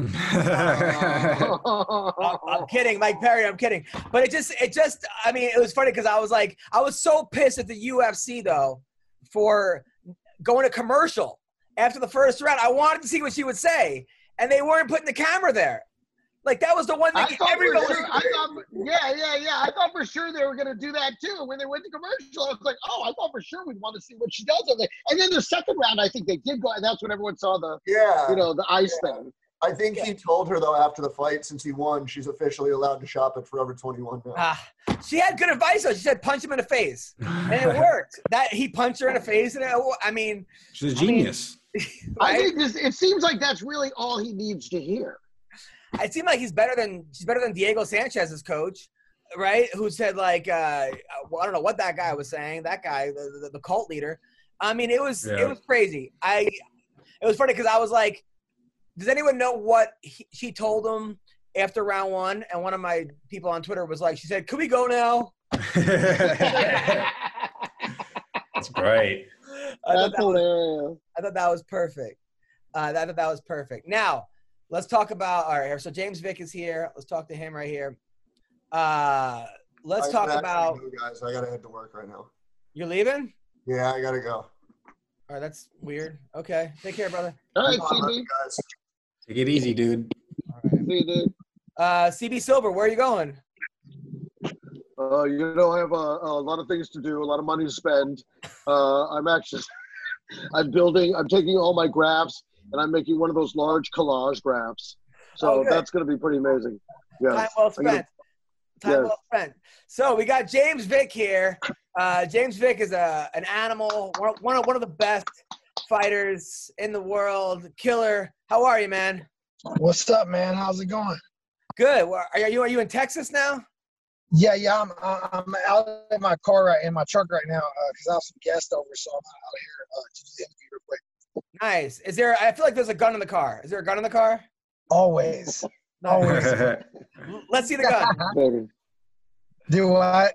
I'm, I'm kidding, Mike Perry. I'm kidding. But it just, it just, I mean, it was funny because I was like, I was so pissed at the U F C though for going to commercial after the first round. I wanted to see what she would say, and they weren't putting the camera there. Like that was the one I thing thought, for everyone sure, was. I thought, yeah, yeah, yeah. I thought for sure they were going to do that too. When they went to commercial, I was like, oh, I thought for sure we'd want to see what she does. over there. And then the second round, I think they did go, and that's when everyone saw the, yeah. you know, the ice Yeah. thing. I think he told her, though, after the fight, since he won, she's officially allowed to shop at Forever twenty-one now. Ah, she had good advice though. She said punch him in the face, and it worked. That he punched her in the face, and it, I mean, She's a genius. I right? think this, it seems like that's really all he needs to hear. It seemed like he's better than she's better than Diego Sanchez's coach, right? Who said like uh, well, I don't know what that guy was saying. That guy, the, the, the cult leader. I mean, it was Yeah. it was crazy. I it was funny because I was like, does anyone know what he, she told him after round one? And one of my people on Twitter was like, she said, "Could we go now?" That's great. I thought, That's that was, hilarious. I thought that was perfect. Uh, I thought that was perfect. Now let's talk about all right. So James Vick is here. Let's talk to him right here. Uh, let's I talk actually about. go, guys. I gotta head to work right now. You're leaving? Yeah, I gotta go. All right, that's weird. Okay, take care, brother. All right, Come on, C B. guys. Take it easy, dude. See you, dude. Uh, C B Silver, where are you going? Uh, you know, I have a, a lot of things to do, a lot of money to spend. Uh, I'm actually, I'm building, I'm taking all my graphs, and I'm making one of those large collage graphs. So Oh, good. that's going to be pretty amazing. Yeah. Time well I'm gonna- spent. Time yeah. well spent. So we got James Vick here. Uh, James Vick is a an animal, one one of one of the best fighters in the world. Killer. How are you, man? What's up, man? How's it going? Good. Well, Are you are you in Texas now? Yeah, yeah. I'm I'm out in my car right in my truck right now because I have some guests over, so I'm out here uh, to do the interview real quick. Nice. Is there? I feel like there's a gun in the car. Is there a gun in the car? Always, always. Let's see the gun. Baby. Do what?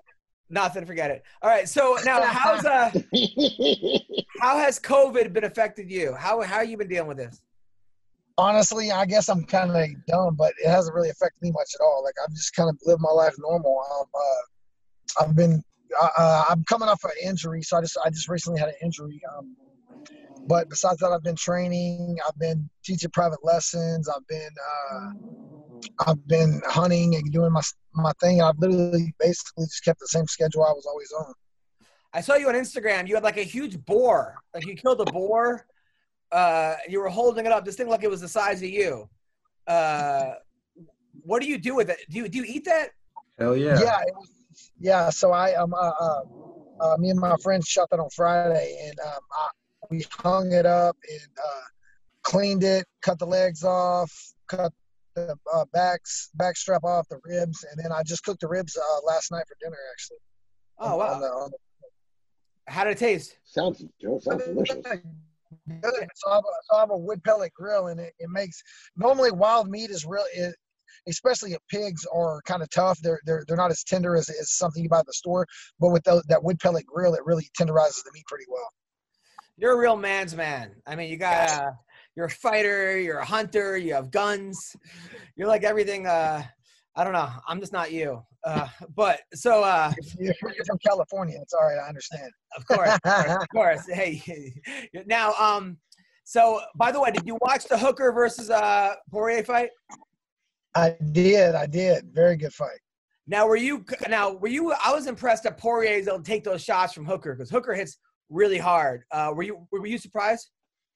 Nothing. Forget it. All right. So now, how's uh, how has COVID been affected you? How how you been dealing with this? Honestly, I guess I'm kind of dumb, but it hasn't really affected me much at all. Like I've just kind of lived my life normal. Um, uh, I've been, uh, I'm coming off an injury, so I just, I just recently had an injury. Um, but besides that, I've been training. I've been teaching private lessons. I've been, uh, I've been hunting and doing my my thing. I've literally basically just kept the same schedule I was always on. I saw you on Instagram. You had like a huge boar. Like you killed a boar. Uh, you were holding it up. This thing like it was the size of you. Uh, what do you do with it? Do you do you eat that? Hell yeah. Yeah, it was, yeah. So I um uh, uh, uh me and my friends shot that on Friday, and um I, we hung it up and uh, cleaned it, cut the legs off, cut the uh, backs back strap off the ribs, and then I just cooked the ribs uh, last night for dinner actually. Oh wow! On the, on the, How did it taste? Sounds, Joe, sounds delicious. Good. So I, have a, so I have a wood pellet grill, and it, it makes normally wild meat is real, it, especially if pigs are kind of tough. They're they're they're not as tender as, as something you buy at the store. But with the, that wood pellet grill, it really tenderizes the meat pretty well. You're a real man's man. I mean, you got uh, you're a fighter, you're a hunter, you have guns, you're like everything. Uh, I don't know. I'm just not you. Uh, but so uh, you're, you're from California. It's all right. I understand. Of course, of course, of course. Hey, now, um, so by the way, did you watch the Hooker versus uh Poirier fight? I did. I did. Very good fight. Now, were you? Now, were you? I was impressed that Poirier is able to take those shots from Hooker because Hooker hits really hard. Uh, were you? Were you surprised?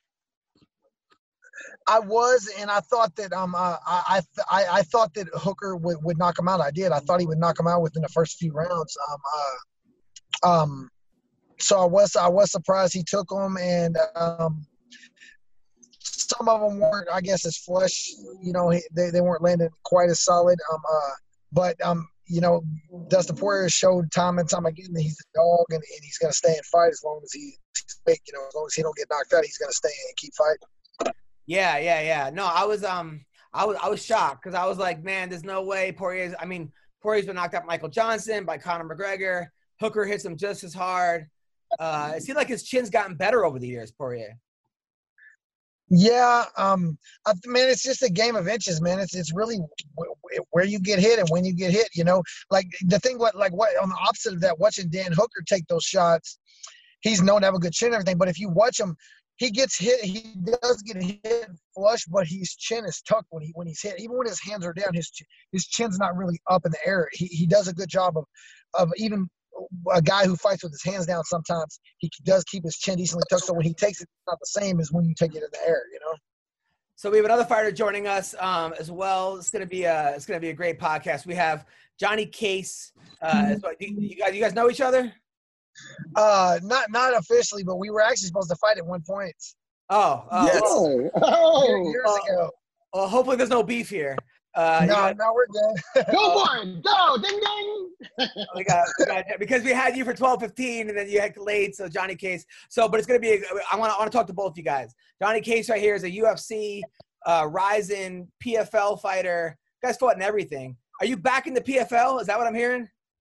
I was, and I thought that um uh, I I I thought that Hooker would, would knock him out. I did. I thought he would knock him out within the first few rounds. Um uh, um, so I was I was surprised he took him, and um, some of them weren't, I guess, as flush. You know, they they weren't landing quite as solid. Um uh, but um you know, Dustin Poirier showed time and time again that he's a dog, and, and he's gonna stay and fight as long as he, he's big. You know, as long as he don't get knocked out, he's gonna stay and keep fighting. Yeah, yeah, yeah. No, I was um, I was I was shocked because I was like, man, there's no way Poirier's. I mean, Poirier's been knocked out by Michael Johnson, by Conor McGregor. Hooker hits him just as hard. Uh, it seems like his chin's gotten better over the years, Poirier. Yeah, um, I, man, it's just a game of inches, man. It's it's really w- where you get hit and when you get hit. You know, like the thing, what like what on the opposite of that, watching Dan Hooker take those shots, he's known to have a good chin and everything. But if you watch him, he gets hit. He does get hit flush, but his chin is tucked when he when he's hit. Even when his hands are down, his his chin's not really up in the air. He he does a good job of of even a guy who fights with his hands down. Sometimes he does keep his chin decently tucked. So when he takes it, it's not the same as when you take it in the air. You know. So we have another fighter joining us um, as well. It's gonna be a it's gonna be a great podcast. We have Johnny Case. Uh, you, you guys you guys know each other? Uh, not not officially, but we were actually supposed to fight at one point. Oh, oh, Yes. oh, Oh, years oh, ago. well, hopefully there's no beef here. Uh, No, you got- no, we're good. go for it. Go. Ding, ding. we got, we got because we had you for twelve fifteen and then you had late. So Johnny Case. So, but it's gonna be. A, I want to I want to talk to both you guys. Johnny Case right here is a U F C, uh, Ryzen P F L fighter. You guys fought in everything. Are you back in the P F L? Is that what I'm hearing?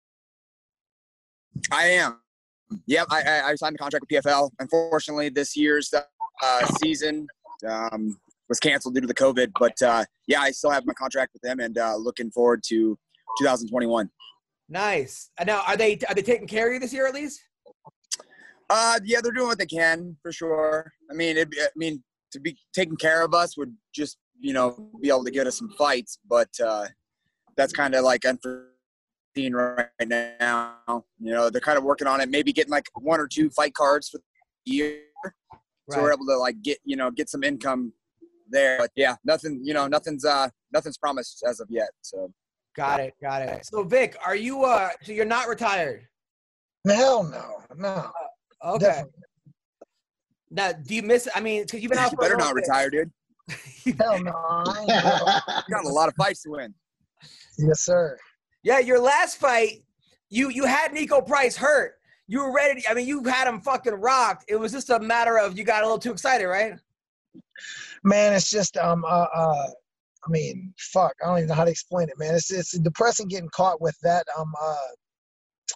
I am. Yep, I, I, I signed a contract with P F L. Unfortunately, this year's uh, season um, was canceled due to the COVID. But, uh, yeah, I still have my contract with them and uh, looking forward to two thousand twenty-one. Nice. And now, are they are they taking care of you this year at least? Uh, yeah, they're doing what they can for sure. I mean, it, I mean, to be taking care of us would just, you know, be able to get us some fights. But uh, that's kind of like unforeseen right now. You know, they're kind of working on it, maybe getting like one or two fight cards for the year. So Right. we're able to like get, you know, get some income there. But yeah, nothing, you know, nothing's, uh, nothing's promised as of yet. So. Got it. Got it. So Vic, are you? Uh, so you're not retired? Hell no, no. Okay. Definitely. Now, do you miss? I mean, because you've been out You for a better little not bit. retire, dude. Hell no. I ain't gonna- You got a lot of fights to win. Yes, sir. Yeah, your last fight, you you had Nico Price hurt. You were ready. To, I mean, you had him fucking rocked. It was just a matter of you got a little too excited, right? Man, it's just um uh, uh I mean, fuck, I don't even know how to explain it, man. It's it's depressing getting caught with that um uh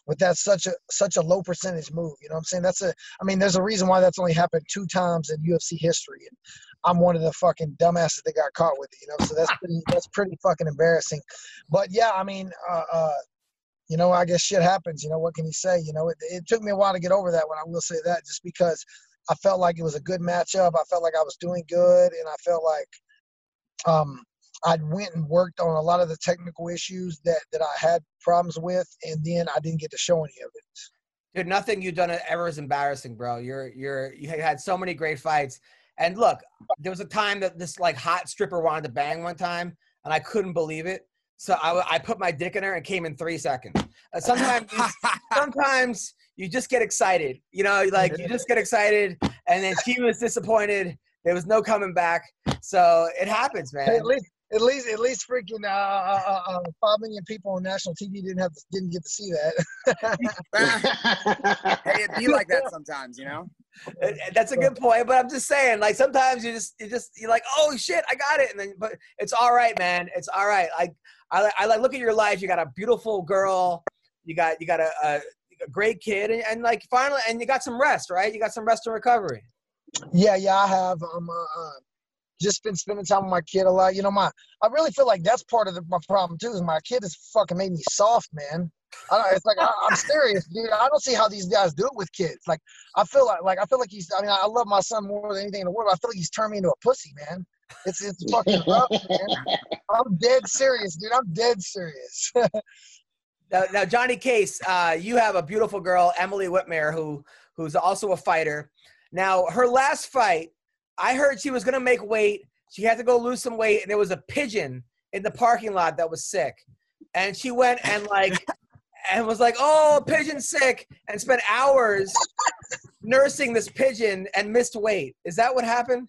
with that such a such a low percentage move. You know what I'm saying? That's a I mean, there's a reason why that's only happened two times in U F C history. And I'm one of the fucking dumbasses that got caught with it, you know. So that's pretty that's pretty fucking embarrassing. But yeah, I mean, uh, uh, you know, I guess shit happens. You know, what can you say? You know, it, it took me a while to get over that one. I will say that, just because I felt like it was a good matchup. I felt like I was doing good, and I felt like um, I went and worked on a lot of the technical issues that, that I had problems with, and then I didn't get to show any of it. Dude, nothing you've done ever is embarrassing, bro. You're you're you had so many great fights. And look, there was a time that this like hot stripper wanted to bang one time, and I couldn't believe it. So I, I put my dick in her and came in three seconds. Uh, sometimes, you, sometimes you just get excited, you know, like you just get excited, and then she was disappointed. There was no coming back. So it happens, man. Hey, at least, at least, at least, freaking uh, uh, uh, five million people on national T V didn't have to, didn't get to see that. Hey, it'd be like that sometimes, you know. That's a good point, but I'm just saying, like sometimes you just, you just, you're like, oh shit, I got it, and then, but it's all right, man. It's all right. Like I, I like look at your life. You got a beautiful girl. You got, you got a, a, a great kid, and, and like finally, and you got some rest, right? You got some rest and recovery. Yeah, yeah, I have. Um, uh, uh, just been spending time with my kid a lot. You know, my I really feel like that's part of the, my problem too. Is my kid has fucking made me soft, man. I don't, it's like I, I'm serious, dude. I don't see how these guys do it with kids. Like I feel like, like I feel like he's. I mean, I love my son more than anything in the world. I feel like he's turned me into a pussy, man. It's it's fucking rough, man. I'm dead serious, dude. I'm dead serious. now, now, Johnny Case, uh, you have a beautiful girl, Emily Whitmire, who who's also a fighter. Now, her last fight, I heard she was going to make weight. She had to go lose some weight, and there was a pigeon in the parking lot that was sick. And she went and, like, and was like, oh, pigeon's sick, and spent hours nursing this pigeon and missed weight. Is that what happened?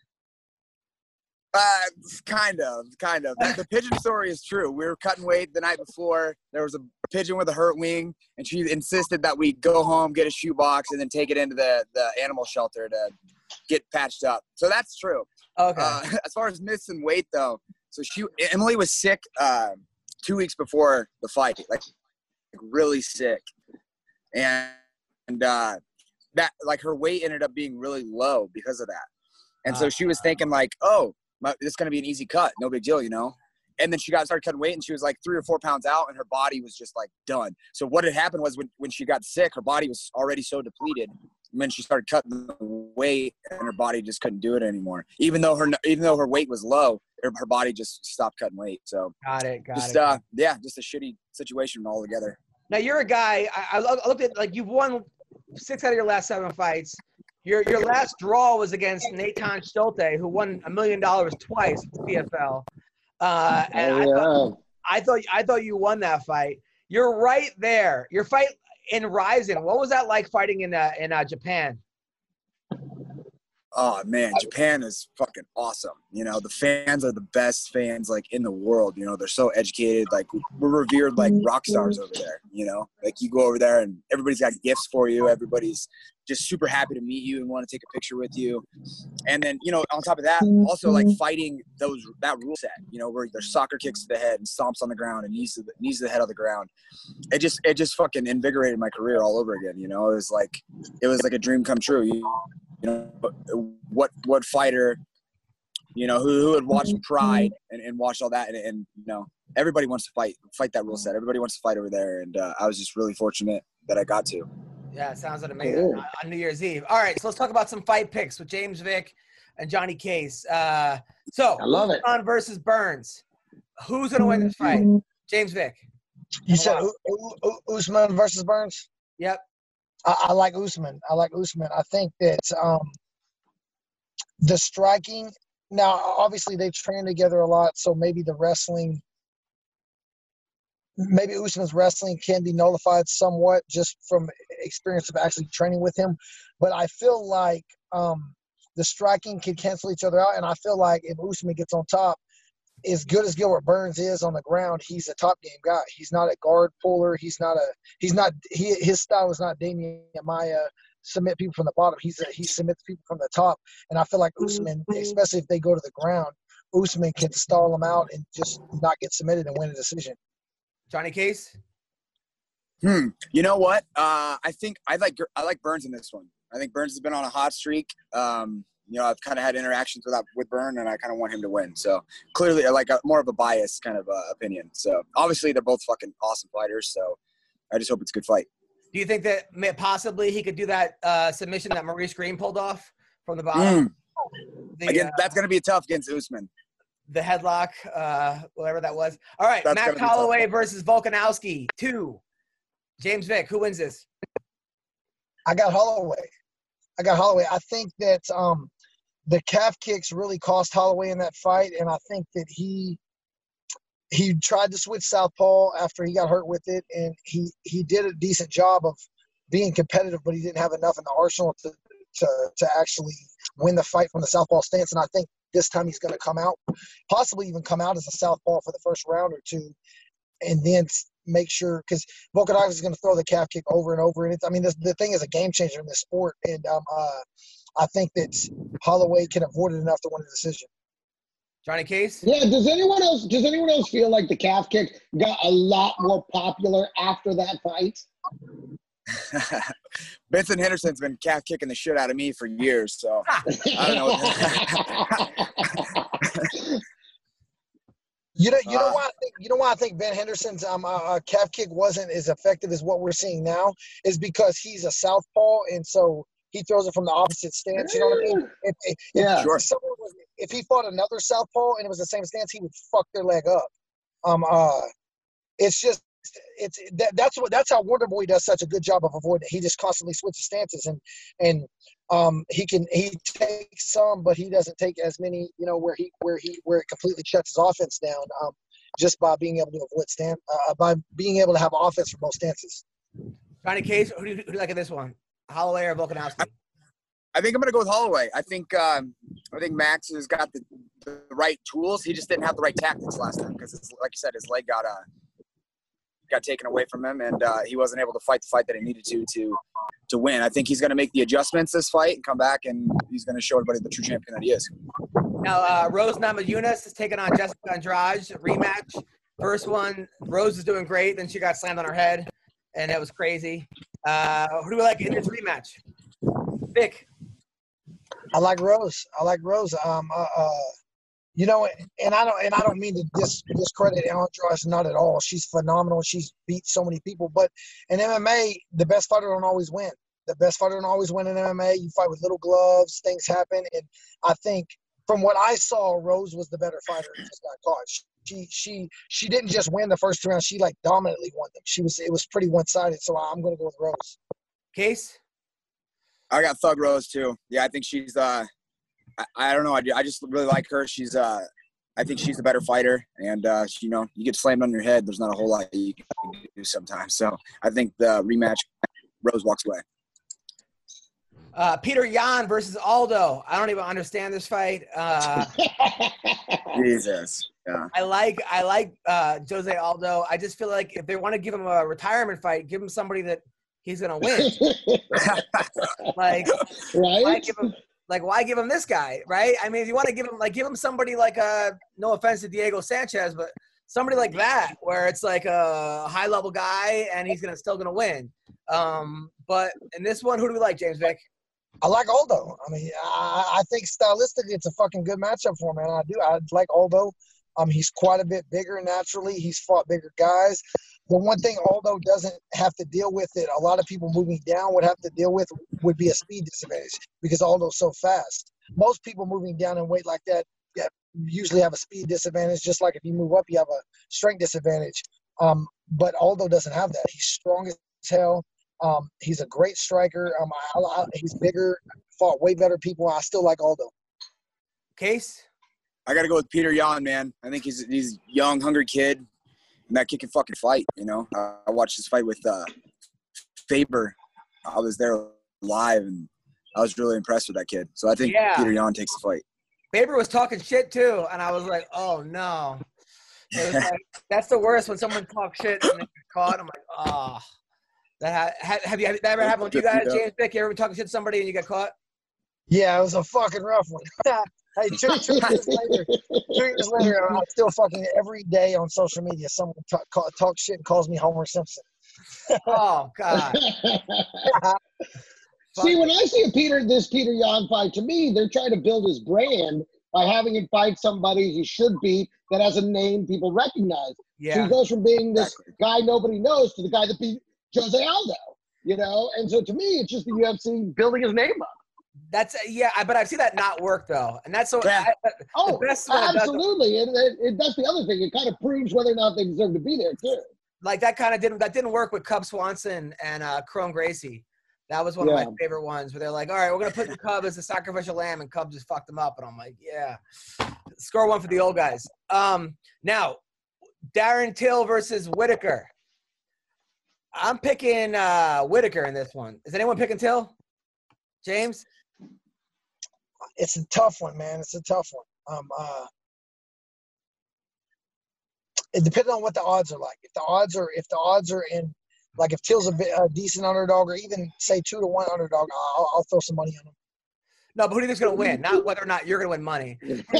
Uh, kind of, kind of. The pigeon story is true. We were cutting weight the night before. There was a pigeon with a hurt wing, and she insisted that we go home, get a shoebox, and then take it into the, the animal shelter to get patched up. So that's true. Okay. Uh, as far as missing weight, though, so she Emily was sick uh, two weeks before the fight, like, like really sick, and and uh, that like her weight ended up being really low because of that. And so she was thinking like, oh, my, it's going to be an easy cut. No big deal, you know? And then she got started cutting weight, and she was like three or four pounds out, and her body was just like done. So what had happened was when, when she got sick, her body was already so depleted. When she started cutting the weight, and her body just couldn't do it anymore. Even though her even though her weight was low, her, her body just stopped cutting weight. So got it, got just, it. Uh, yeah, just a shitty situation altogether. Now you're a guy. I, I looked at like you've won six out of your last seven fights. Your your last draw was against Nathan Schulte, who won a million dollars twice at the P F L. Uh, and Oh, I, yeah. thought, I thought I thought you won that fight. You're right there. Your fight in Ryzen. What was that like fighting in uh, in uh, Japan? Oh man, Japan is fucking awesome. You know, the fans are the best fans like in the world. You know, they're so educated. Like we're revered like rock stars over there. You know, like you go over there and everybody's got gifts for you. Everybody's just super happy to meet you and want to take a picture with you. And then, you know, on top of that, also like fighting those that rule set. You know, where there's soccer kicks to the head and stomps on the ground and knees to the knees to the head of the ground. It just it just fucking invigorated my career all over again. You know, it was like it was like a dream come true. You, You know, what what fighter, you know, who, who would watch Pride and, and watch all that, and, and you know, everybody wants to fight fight that rule set. Everybody wants to fight over there, and uh, I was just really fortunate that I got to. Yeah, it sounds like amazing on, on New Year's Eve. All right, so let's talk about some fight picks with James Vick and Johnny Case. Uh, so I love it. Usman versus Burns. Who's gonna win this fight? James Vick. You said U- U- U- Usman versus Burns? Yep. I, I like Usman. I like Usman. I think that um, the striking. Now, obviously, they train together a lot, so maybe the wrestling, maybe Usman's wrestling can be nullified somewhat just from experience of actually training with him. But I feel like um, the striking can cancel each other out, and I feel like if Usman gets on top, as good as Gilbert Burns is on the ground, he's a top game guy. He's not a guard puller. He's not a he's not he his style is not Damian Maya submit people from the bottom. He's a, he submits people from the top. And I feel like Usman, especially if they go to the ground, Usman can stall them out and just not get submitted and win a decision. Johnny Case. Hmm. You know what? Uh, I think I like I like Burns in this one. I think Burns has been on a hot streak. Um, you know, I've kind of had interactions with with Burn, and I kind of want him to win. So clearly, I like a, more of a biased kind of uh, opinion. So obviously, they're both fucking awesome fighters. So I just hope it's a good fight. Do you think that may, possibly he could do that uh, submission that Maurice Green pulled off from the bottom? Mm. The, Again, uh, that's going to be tough against Usman. The headlock, uh, whatever that was. All right, That's Max gonna be Holloway versus Volkanovski, two. James Vick, who wins this? I got Holloway. I got Holloway. I think that um, the calf kicks really cost Holloway in that fight, and I think that he he tried to switch southpaw after he got hurt with it, and he he did a decent job of being competitive, but he didn't have enough in the arsenal to to to actually win the fight from the southpaw stance. And I think this time he's going to come out, possibly even come out as a southpaw for the first round or two, and then make sure, because Volkanovski is going to throw the calf kick over and over. And it's, I mean, this, the thing is a game changer in this sport. And um, uh, I think that Holloway can avoid it enough to win the decision. Johnny Case? Yeah, does anyone else does anyone else feel like the calf kick got a lot more popular after that fight? Vincent Henderson's been calf kicking the shit out of me for years, so I don't know. You know, you know Uh, why I think you know why I think Ben Henderson's um, uh, uh, calf kick wasn't as effective as what we're seeing now is because he's a southpaw, and so he throws it from the opposite stance. You know what I mean? If, if, Yeah. if, Sure. someone was, if he fought another southpaw and it was the same stance, he would fuck their leg up. Um, uh, it's just it's that, that's what that's how Wonder Boy does such a good job of avoiding it. He just constantly switches stances, and and um, he can he takes some, but he doesn't take as many. You know, where he where he where it completely shuts his offense down. Um, just by being able to avoid stand uh, by being able to have offense from both stances. Johnny Case, who do, you, who do you like in this one? Holloway or Volkanovski? I think I'm gonna go with Holloway. I think um, I think Max has got the, the right tools. He just didn't have the right tactics last time because, like you said, his leg got uh, got taken away from him, and uh, he wasn't able to fight the fight that he needed to to to win. I think he's gonna make the adjustments this fight and come back, and he's gonna show everybody the true champion that he is. Now, uh, Rose Namajunas is taking on Jessica Andrade, rematch. First one, Rose is doing great. Then she got slammed on her head, and that was crazy. Uh, who do we like in this rematch? Vic. I like Rose. I like Rose. Um, uh, uh, you know, and I don't and I don't mean to dis, discredit Andrade, not at all. She's phenomenal. She's beat so many people. But in M M A, the best fighter don't always win. The best fighter don't always win in M M A. You fight with little gloves, things happen, and I think. From what I saw, Rose was the better fighter and just got caught. She she she didn't just win the first two rounds. She like dominantly won them. She was it was pretty one sided. So I'm gonna go with Rose. Case. I got Thug Rose too. Yeah, I think she's. Uh, I, I don't know. I, I just really like her. She's. Uh, I think she's the better fighter, and uh, she, you know, you get slammed on your head. There's not a whole lot you can do sometimes. So I think the rematch, Rose walks away. Uh, Peter Yan versus Aldo. I don't even understand this fight. Uh, Jesus. Yeah. I like I like uh, Jose Aldo. I just feel like if they want to give him a retirement fight, give him somebody that he's gonna win. Like, why Right? give him like why give him this guy, right? I mean, if you want to give him like give him somebody like uh no offense to Diego Sanchez, but somebody like that where it's like a high level guy and he's gonna still gonna win. Um, but in this one, who do we like, James Vick? I like Aldo. I mean, I, I think stylistically it's a fucking good matchup for him, man. I do. I like Aldo. Um, he's quite a bit bigger naturally. He's fought bigger guys. The one thing Aldo doesn't have to deal with that a lot of people moving down would have to deal with would be a speed disadvantage because Aldo's so fast. Most people moving down in weight like that yeah, usually have a speed disadvantage. Just like if you move up, you have a strength disadvantage. Um, but Aldo doesn't have that. He's strong as hell. Um, he's a great striker. Um, I, I, he's bigger, fought way better people. I still like Aldo. Case? I got to go with Peter Yan, man. I think he's he's a young, hungry kid, and that kid can fucking fight, you know. Uh, I watched this fight with uh, Faber. I was there live, and I was really impressed with that kid. So I think Yeah. Peter Yan takes the fight. Faber was talking shit too, and I was like, oh no. It was like, that's the worst when someone talks shit and they get caught. I'm like, oh. That ha- have you have that ever happened with you guys, James Vick? You ever been talking shit to somebody and you get caught? Yeah, it was a fucking rough one. Hey, two, two years later, two years later, I still fucking every day on social media, someone talk, call, talk shit and calls me Homer Simpson. Oh God. See, when I see a Peter, this Peter Yan fight, to me, they're trying to build his brand by having him fight somebody he should beat that has a name people recognize. Yeah. So he goes from being this guy nobody knows to the guy that beat Jose Aldo, you know? And so to me, it's just the U F C building his name up. That's yeah, I- but I've seen that not work though, and that's so. Yeah. I, Oh, the best one it does- absolutely. And it, it, that's the other thing. It kind of proves whether or not they deserve to be there, too. like that kind of didn't that didn't work with Cub Swanson and uh, Chrome Gracie. That was one Yeah. of my favorite ones where they're like, all right, we're gonna put the Cub as a sacrificial lamb, and Cub just fucked them up, and I'm like, yeah, score one for the old guys. Um, now, Darren Till versus Whitaker. I'm picking uh, Whitaker in this one. Is anyone picking Till? James? It's a tough one, man. It's a tough one. Um, uh, it depends on what the odds are like. If the odds are, if the odds are in, like if Till's a, bit, a decent underdog, or even say two to one underdog, I'll, I'll throw some money on him. No, but who do you think's gonna win? Not whether or not you're gonna win money.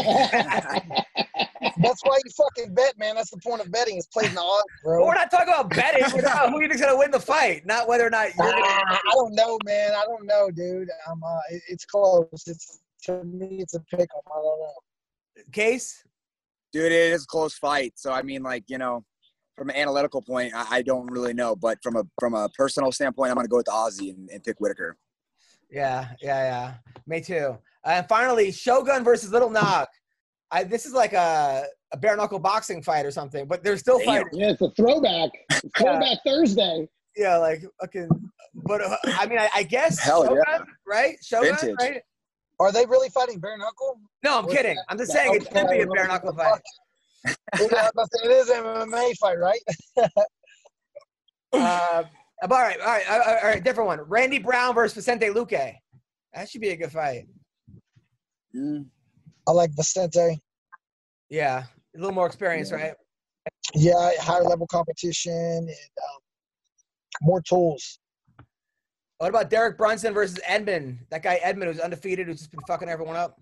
That's why you fucking bet, man. That's the point of betting, is playing the odds, But bro. we're not talking about betting. We're talking about who you think's gonna win the fight, not whether or not you're gonna. Ah, I don't know, man. I don't know, dude. Um, uh, it, it's close. It's to me, it's a pick 'em. I don't know. Case? Dude, it is a close fight. So I mean, like, you know, from an analytical point, I, I don't really know. But from a from a personal standpoint, I'm gonna go with the Aussie and, and pick Whitaker. Yeah, yeah, yeah. Me too. And finally, Shogun versus Little Nog. I, this is like a, a bare knuckle boxing fight or something, but they're still Damn. fighting. Yeah, it's a throwback. It's throwback Thursday. Yeah, like fucking. But uh, I mean, I, I guess Hell Shogun, yeah. right? Shogun, Vintage. right? Are they really fighting bare knuckle? No, I'm kidding. I'm just saying it should be a bare knuckle fight. Yeah, I was about to say, it is an M M A fight, right? Uh, all right, all right, all right, all right. Different one. Randy Brown versus Vicente Luque. That should be a good fight. Mm. I like Vicente. Yeah, a little more experience, Yeah. right? Yeah, higher level competition and um, more tools. What about Derek Brunson versus Edmund? That guy Edmund who's undefeated, who's just been fucking everyone up.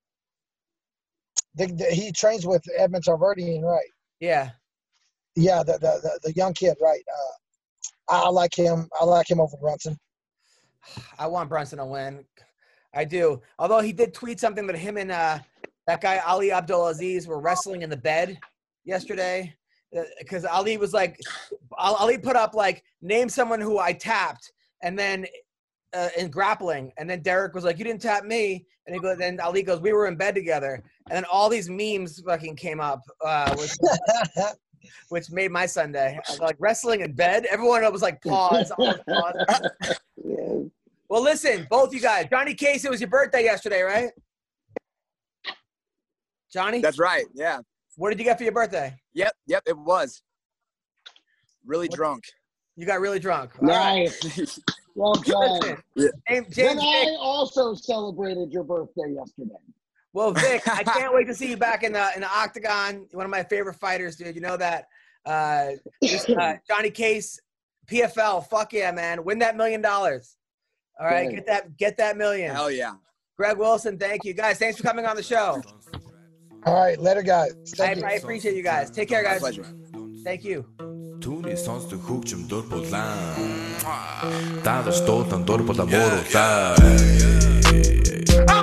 The, the, he trains with Edmund Tarverdian, right? Yeah. Yeah, the the, the, the young kid, right? Uh, I, I like him. I like him over Brunson. I want Brunson to win. I do. Although he did tweet something that him and uh, that guy Ali Abdulaziz were wrestling in the bed yesterday. Because Ali was like, Ali put up like, name someone who I tapped, and then uh, in grappling, and then Derek was like, you didn't tap me, and he goes, then Ali goes, we were in bed together, and then all these memes fucking came up, uh, which, which made my Sunday. I was like, wrestling in bed. Everyone was like, pause, almost pause. Yeah. Well, listen, both you guys. Johnny Case, it was your birthday yesterday, right? Johnny? That's right. Yeah. What did you get for your birthday? Yep. Yep. It was. Really What- drunk. You got really drunk. All right. Nice. Well done. Listen, Yeah. James, Then James I Vick. also celebrated your birthday yesterday. Well, Vic, I can't wait to see you back in the in the octagon. You're one of my favorite fighters, dude. You know that. Uh, this, uh, Johnny Case, P F L. Fuck yeah, man. Win that million dollars. All right, Good. get that get that million. Hell yeah. Greg Wilson, thank you guys. Thanks for coming on the show. All right, later, guys. I, Thank you. I appreciate you guys. Take care, My guys. pleasure. Thank you. Түүний сонсдог хөгжим дур булаан. Даадаж дуудан дур булаа мууруулаа.